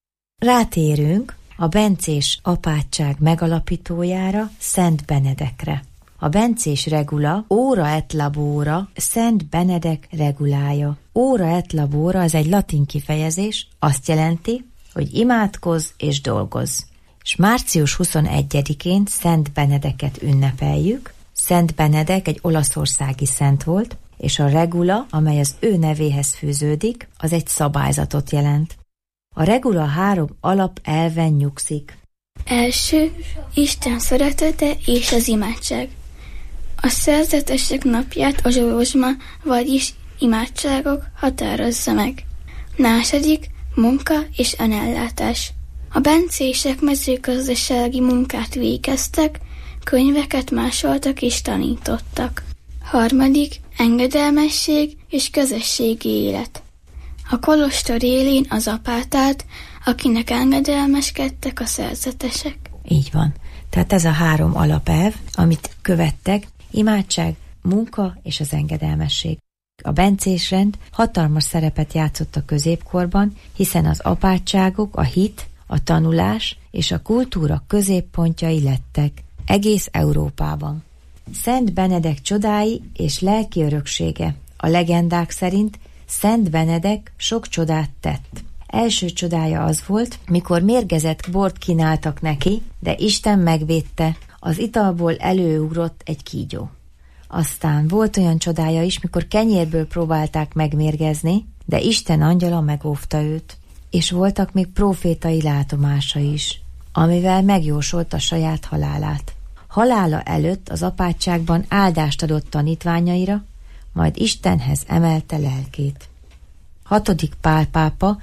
Rátérünk a bencés apátság megalapítójára, Szent Benedekre. A bencés regula ora et labora, Szent Benedek regulája. Ora et labora az egy latin kifejezés, azt jelenti, hogy imádkozz és dolgozz. és március 21-én Szent Benedeket ünnepeljük. Szent Benedek egy olaszországi szent volt, és a regula, amely az ő nevéhez fűződik, az egy szabályzatot jelent. A regula 3 alapelven nyugszik. Első, Isten szeretete és az imádság. A szerzetesek napját a zsolozsma, vagyis imádságok határozza meg. Második, munka és önellátás. A bencések mezőgazdasági munkát végeztek, könyveket másoltak és tanítottak. Harmadik, engedelmesség és közösségi élet. A kolostor élén az apát állt, akinek engedelmeskedtek a szerzetesek. Így van. Tehát ez a 3 alapelv, amit követtek, imádság, munka és az engedelmesség. A bencés rend hatalmas szerepet játszott a középkorban, hiszen az apátságok, a hit, a tanulás és a kultúra középpontjai lettek egész Európában. Szent Benedek csodái és lelki öröksége. A legendák szerint Szent Benedek sok csodát tett. Első csodája az volt, mikor mérgezett bort kínáltak neki, de Isten megvédte, az italból előugrott egy kígyó. Aztán volt olyan csodája is, mikor kenyérből próbálták megmérgezni, de Isten angyala megóvta őt. És voltak még profétai látomása is, amivel megjósolta saját halálát. Halála előtt az apátságban áldást adott tanítványaira, majd Istenhez emelte lelkét. 6. Pál pápa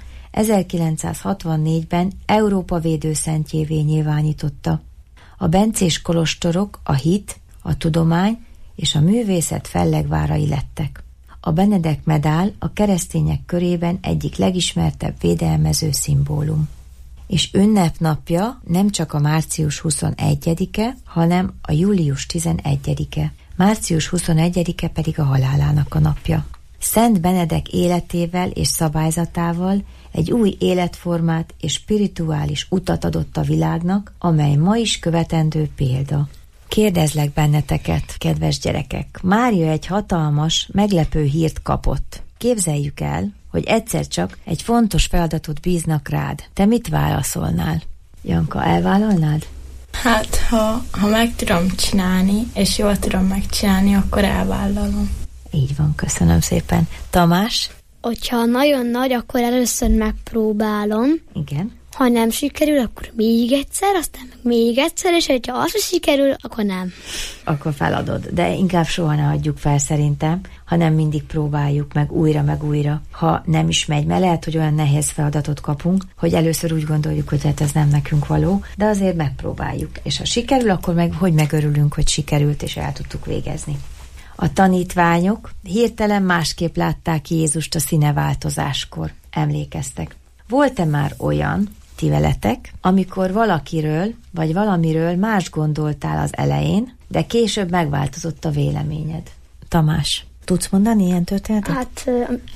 1964-ben Európa védőszentjévé nyilvánította. A bencés kolostorok a hit, a tudomány és a művészet fellegvárai lettek. A Benedek medál a keresztények körében egyik legismertebb védelmező szimbólum. És ünnepnapja nem csak a március 21-e, hanem a július 11-e. Március 21-e pedig a halálának a napja. Szent Benedek életével és szabályzatával egy új életformát és spirituális utat adott a világnak, amely ma is követendő példa. Kérdezlek benneteket, kedves gyerekek, Mária egy hatalmas, meglepő hírt kapott. Képzeljük el, hogy egyszer csak egy fontos feladatot bíznak rád. Te mit válaszolnál? Janka, elvállalnád? Hát, ha meg tudom csinálni, és jól tudom megcsinálni, akkor elvállalom. Így van, köszönöm szépen. Tamás? Hogyha nagyon nagy, akkor először megpróbálom. Igen. Ha nem sikerül, akkor még egyszer, aztán még egyszer, és ha az is sikerül, akkor nem. Akkor feladod, de inkább soha ne hagyjuk fel szerintem, hanem mindig próbáljuk meg újra, ha nem is megy, mert lehet, hogy olyan nehéz feladatot kapunk, hogy először úgy gondoljuk, hogy hát ez nem nekünk való, de azért megpróbáljuk. És ha sikerül, akkor meg hogy megörülünk, hogy sikerült, és el tudtuk végezni. A tanítványok hirtelen másképp látták Jézust a színeváltozáskor. Emlékeztek. Volt-e már olyan, ti veletek, amikor valakiről vagy valamiről más gondoltál az elején, de később megváltozott a véleményed? Tamás, tudsz mondani ilyen történetet? Hát,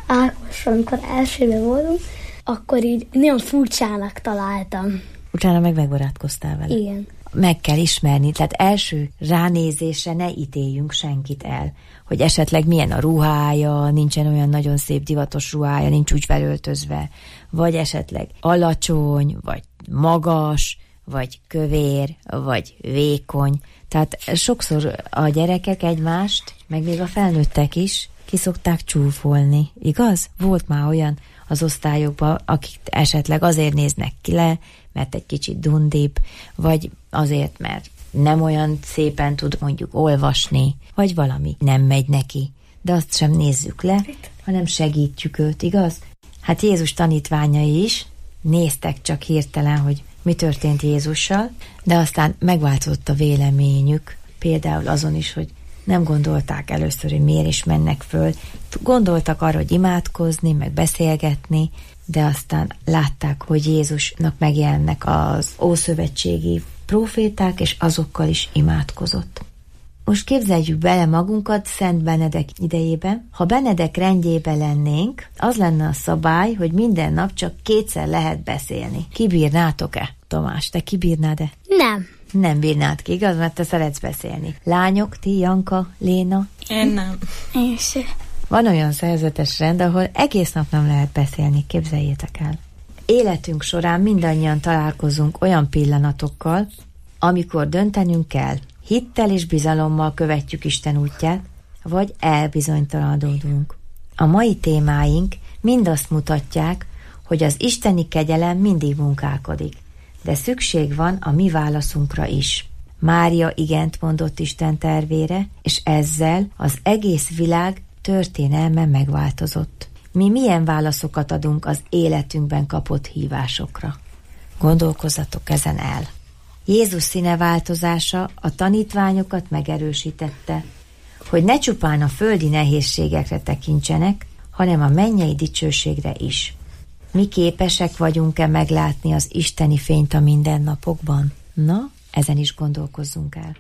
amikor elsőben voltunk, akkor így nagyon furcsának találtam. Utána meg megbarátkoztál vele? Igen. Meg kell ismerni, tehát első ránézésre ne ítéljünk senkit el, hogy esetleg milyen a ruhája, nincsen olyan nagyon szép divatos ruhája, nincs úgy felöltözve, vagy esetleg alacsony, vagy magas, vagy kövér, vagy vékony. Tehát sokszor a gyerekek egymást, meg még a felnőttek is ki szokták csúfolni, igaz? Volt már olyan az osztályokban, akik esetleg azért néznek ki le, mert egy kicsit dundibb, vagy azért, mert nem olyan szépen tud mondjuk olvasni, vagy valami nem megy neki. De azt sem nézzük le, hanem segítjük őt, igaz? Hát Jézus tanítványai is néztek csak hirtelen, hogy mi történt Jézussal, de aztán megváltozott a véleményük, például azon is, hogy nem gondolták először, hogy miért is mennek föl. Gondoltak arra, hogy imádkozni, meg beszélgetni, de aztán látták, hogy Jézusnak megjelennek az ószövetségi próféták, és azokkal is imádkozott. Most képzeljük bele magunkat Szent Benedek idejében. Ha Benedek rendjében lennénk, az lenne a szabály, hogy minden nap csak 2-szer lehet beszélni. Kibírnátok-e? Tamás, te kibírnád-e? Nem. Nem bírnád ki, igaz? Mert te szeretsz beszélni. Lányok, ti, Janka, Léna? Én nem. Én sem. Van olyan szerzetes rend, ahol egész nap nem lehet beszélni, képzeljétek el. életünk során mindannyian találkozunk olyan pillanatokkal, amikor döntenünk kell. Hittel és bizalommal követjük Isten útját, vagy elbizonytalanodunk. A mai témáink mind azt mutatják, hogy az isteni kegyelem mindig munkálkodik, de szükség van a mi válaszunkra is. Mária igent mondott Isten tervére, és ezzel az egész világ történelme megváltozott. Mi milyen válaszokat adunk az életünkben kapott hívásokra? Gondolkozzatok ezen el. Jézus színeváltozása a tanítványokat megerősítette, hogy ne csupán a földi nehézségekre tekintsenek, hanem a mennyei dicsőségre is. Mi képesek vagyunk-e meglátni az isteni fényt a mindennapokban? Na, ezen is gondolkozzunk el.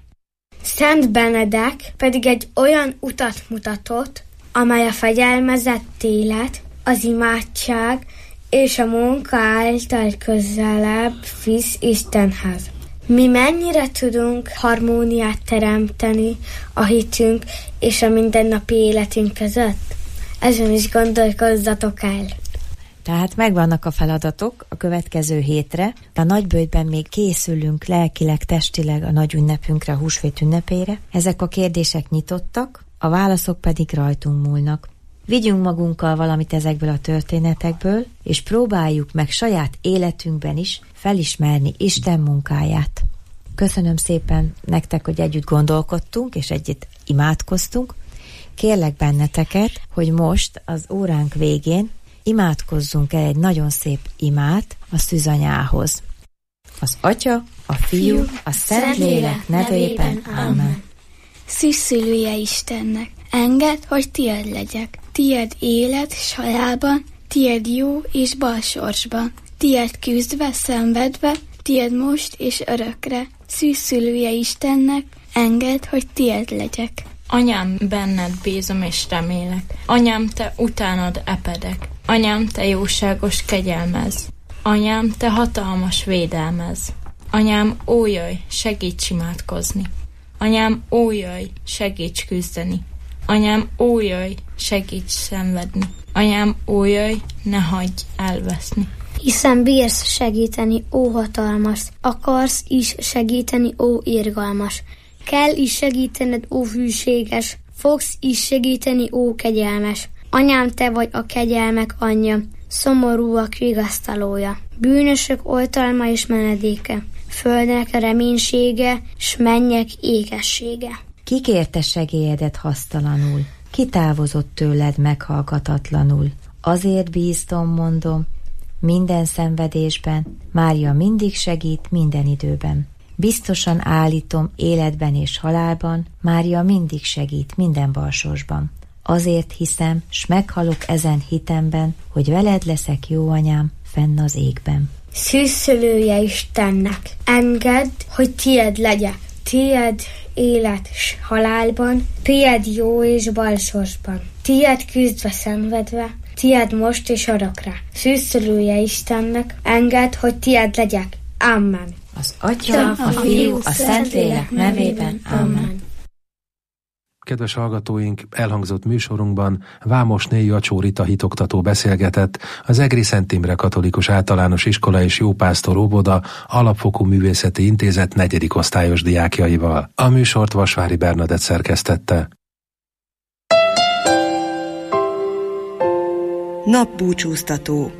Szent Benedek pedig egy olyan utat mutatott, amely a fegyelmezett élet, az imádság és a munka által közelebb visz Istenhez. Mi mennyire tudunk harmóniát teremteni a hitünk és a mindennapi életünk között? Ezen is gondolkozzatok el. Tehát megvannak a feladatok a következő hétre. A nagyböjtben még készülünk lelkileg, testileg a nagy ünnepünkre, a húsvét ünnepére. Ezek a kérdések nyitottak, a válaszok pedig rajtunk múlnak. Vigyünk magunkkal valamit ezekből a történetekből, és próbáljuk meg saját életünkben is felismerni Isten munkáját. Köszönöm szépen nektek, hogy együtt gondolkodtunk, és együtt imádkoztunk. Kérlek benneteket, hogy most az óránk végén imádkozzunk el egy nagyon szép imát a szűzanyához. Az Atya, a Fiú, a Szentlélek nevében. Ámen. Szűzszülője Istennek, engedd, hogy tied legyek. Tied élet s halálban, tied jó és bal sorsban. Tied küzdve, szenvedve, tied most és örökre. Szűzszülője Istennek, engedd, hogy tied legyek. Anyám, benned bízom és remélek. Anyám, te utánad epedek. Anyám, te jóságos kegyelmez. Anyám, te hatalmas védelmez. Anyám, ó jöjj, segíts imádkozni. Anyám, ó jöjj, segíts küzdeni. Anyám, ó jöjj, segíts szenvedni. Anyám, ó jöjj, ne hagyj elveszni. Hiszen bírsz segíteni, ó hatalmas, akarsz is segíteni, ó irgalmas. Kell is segítened, ó hűséges, fogsz is segíteni, ó kegyelmes. Anyám, te vagy a kegyelmek anyja, szomorúak vigasztalója. Bűnösök oltalma és menedéke, földnek reménysége, s mennyek égessége. Ki kérte segélyedet hasztalanul, ki távozott tőled meghallgatatlanul. Azért bíztom, mondom, minden szenvedésben, Mária mindig segít minden időben. Biztosan állítom életben és halálban, Mária mindig segít minden balsorsban. Azért hiszem, s meghalok ezen hitemben, hogy veled leszek, jó anyám, fenn az égben. Szűzszülője Istennek, engedd, hogy tied legyek. Tied élet s halálban, tied jó és balsorsban. Tied küzdve szenvedve, tied most és örökre. Szűzszülője Istennek, engedd, hogy tied legyek. Amen. Az Atya, a Fiú, a Szentlélek nevében. Amen. Kedves hallgatóink, elhangzott műsorunkban Vámosné Jacsó Rita hitoktató beszélgetett az Egri Szent Imre Katolikus Általános Iskola és Jópásztor óvoda Alapfokú Művészeti Intézet 4. osztályos diákjaival. A műsort Vasvári Bernadett szerkesztette. Napbúcsúztató.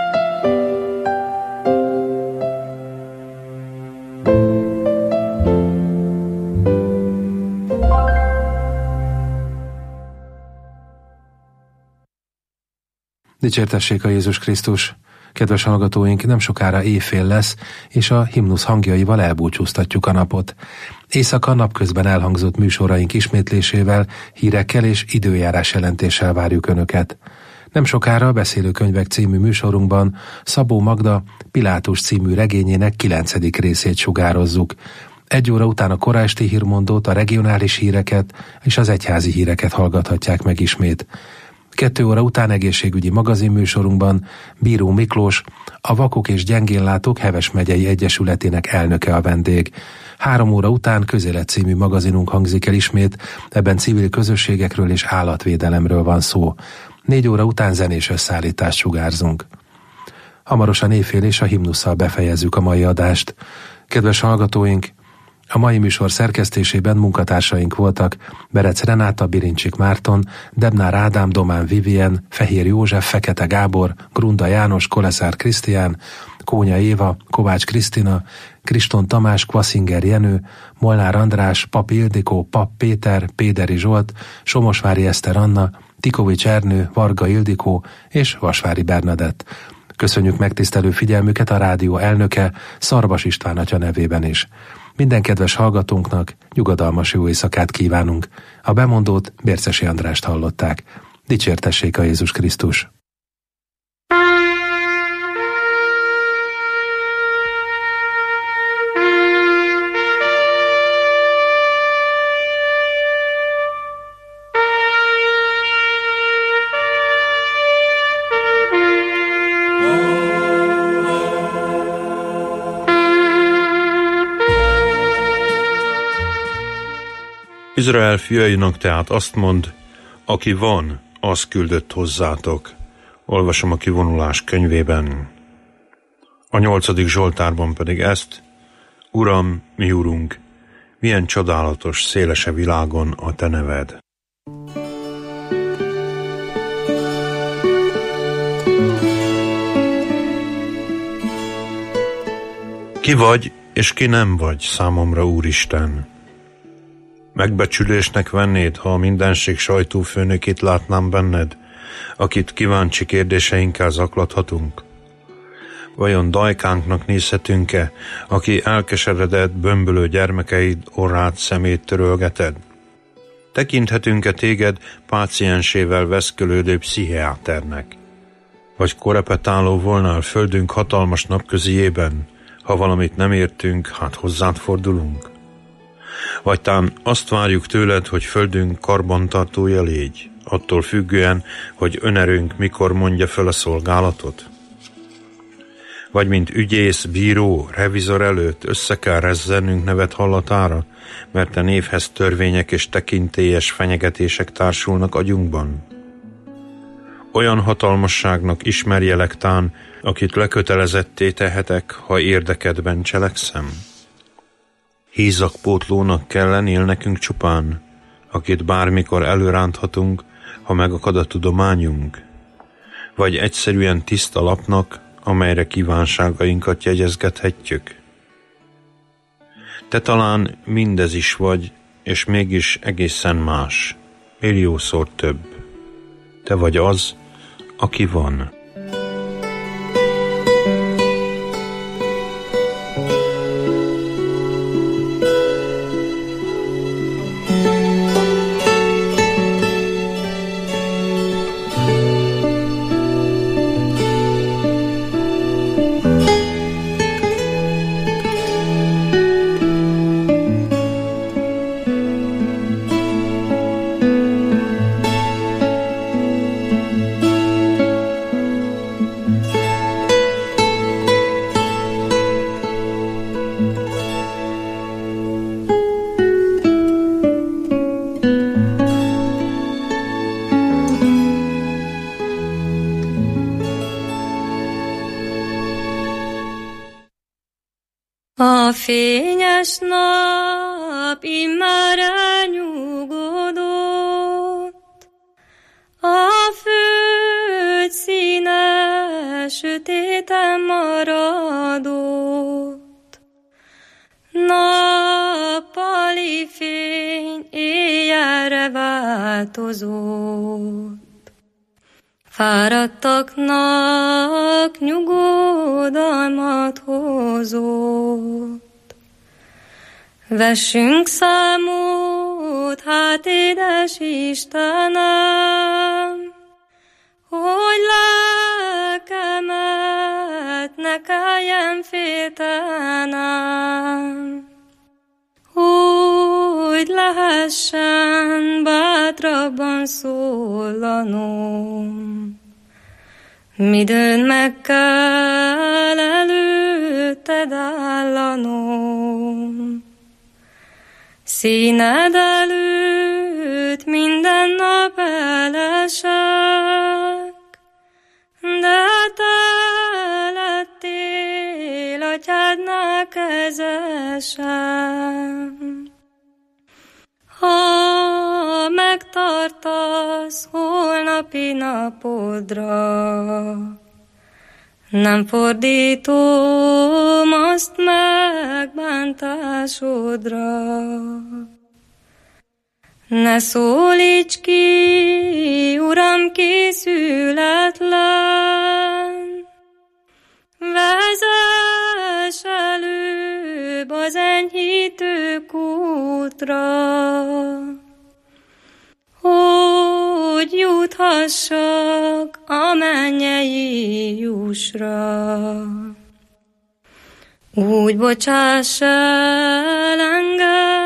Dicsértessék a Jézus Krisztus! Kedves hallgatóink, nem sokára éjfél lesz, és a himnusz hangjaival elbúcsúztatjuk a napot. Éjszaka napközben elhangzott műsoraink ismétlésével, hírekkel és időjárás jelentéssel várjuk Önöket. Nem sokára a Beszélőkönyvek című műsorunkban Szabó Magda Pilátus című regényének 9. részét sugározzuk. 1 óra után a kora esti hírmondót, a regionális híreket és az egyházi híreket hallgathatják meg ismét. 2 óra után egészségügyi magazinműsorunkban Bíró Miklós, a Vakok és Gyengénlátók Heves megyei egyesületének elnöke a vendég. 3 óra után Közélet című magazinunk hangzik el ismét, ebben civil közösségekről és állatvédelemről van szó. 4 óra után zenés összeállítást sugárzunk. Hamarosan éjfél és a himnusszal befejezzük a mai adást. Kedves hallgatóink, a mai műsor szerkesztésében munkatársaink voltak Berec Renáta, Birincsik Márton, Debnár Ádám, Domán Vivien, Fehér József, Fekete Gábor, Grunda János, Koleszár Krisztián, Kónya Éva, Kovács Krisztina, Kriston Tamás, Kvaszinger Jenő, Molnár András, Pap Ildikó, Pap Péter, Péderi Zsolt, Somosvári Eszter Anna, Tikovics Ernő, Varga Ildikó és Vasvári Bernadett. Köszönjük megtisztelő figyelmüket a rádió elnöke, Szarvas István atya nevében is. Minden kedves hallgatónknak nyugodalmas jó éjszakát kívánunk. A bemondót Bércesi Andrást hallották. Dicsértessék a Jézus Krisztus! Izrael fiainak tehát azt mond, aki van, az küldött hozzátok. Olvasom a Kivonulás könyvében. A 8. Zsoltárban pedig ezt: Uram, mi Urunk, milyen csodálatos, széles a világon a te neved. Ki vagy, és ki nem vagy számomra, Úristen? Megbecsülésnek vennéd, ha a mindenség sajtófőnökét látnám benned, akit kíváncsi kérdéseinkkel zaklathatunk? Vajon dajkánknak nézhetünk-e, aki elkeseredett, bömbölő gyermekeid orrát, szemét törölgeted? Tekinthetünk-e téged páciensével veszkölődő pszichiáternek? Vagy korepetáló volnál földünk hatalmas napközijében, ha valamit nem értünk, hát hozzád fordulunk? Vagy tán azt várjuk tőled, hogy földünk karbantartója légy, attól függően, hogy önerőnk mikor mondja föl a szolgálatot? Vagy mint ügyész, bíró, revizor előtt össze kell rezzennünk neved hallatára, mert a névhez törvények és tekintélyes fenyegetések társulnak agyunkban? Olyan hatalmasságnak ismerjelek tán, akit lekötelezetté tehetek, ha érdekedben cselekszem? Hízakpótlónak kell lennél nekünk csupán, akit bármikor előránthatunk, ha megakad a tudományunk? Vagy egyszerűen tiszta lapnak, amelyre kívánságainkat jegyezgethetjük? Te talán mindez is vagy, és mégis egészen más, milliószor több. Te vagy az, aki van. A fényes nap immár elnyugodott, a föld színe sötéten maradott. Nappali fény éjjelre változott, fáradtaknak nyugodalmat hozott. Vessünk számot, hát édes Istenem, hogy lelkemet ne kelljen féltenem, hogy lehessen bátrabban szólanom. Midőn meg kell előtted állanom, színed előtt minden nap elesek, de te keresem. Ha megtartasz holnapi napodra, nem fordítom azt megbántásodra. Ne szólíts ki, Uram, készületlen, vezess előbb az enyhítő kútra, hogy juthassak a mennyei jussra. Úgy bocsáss el engem,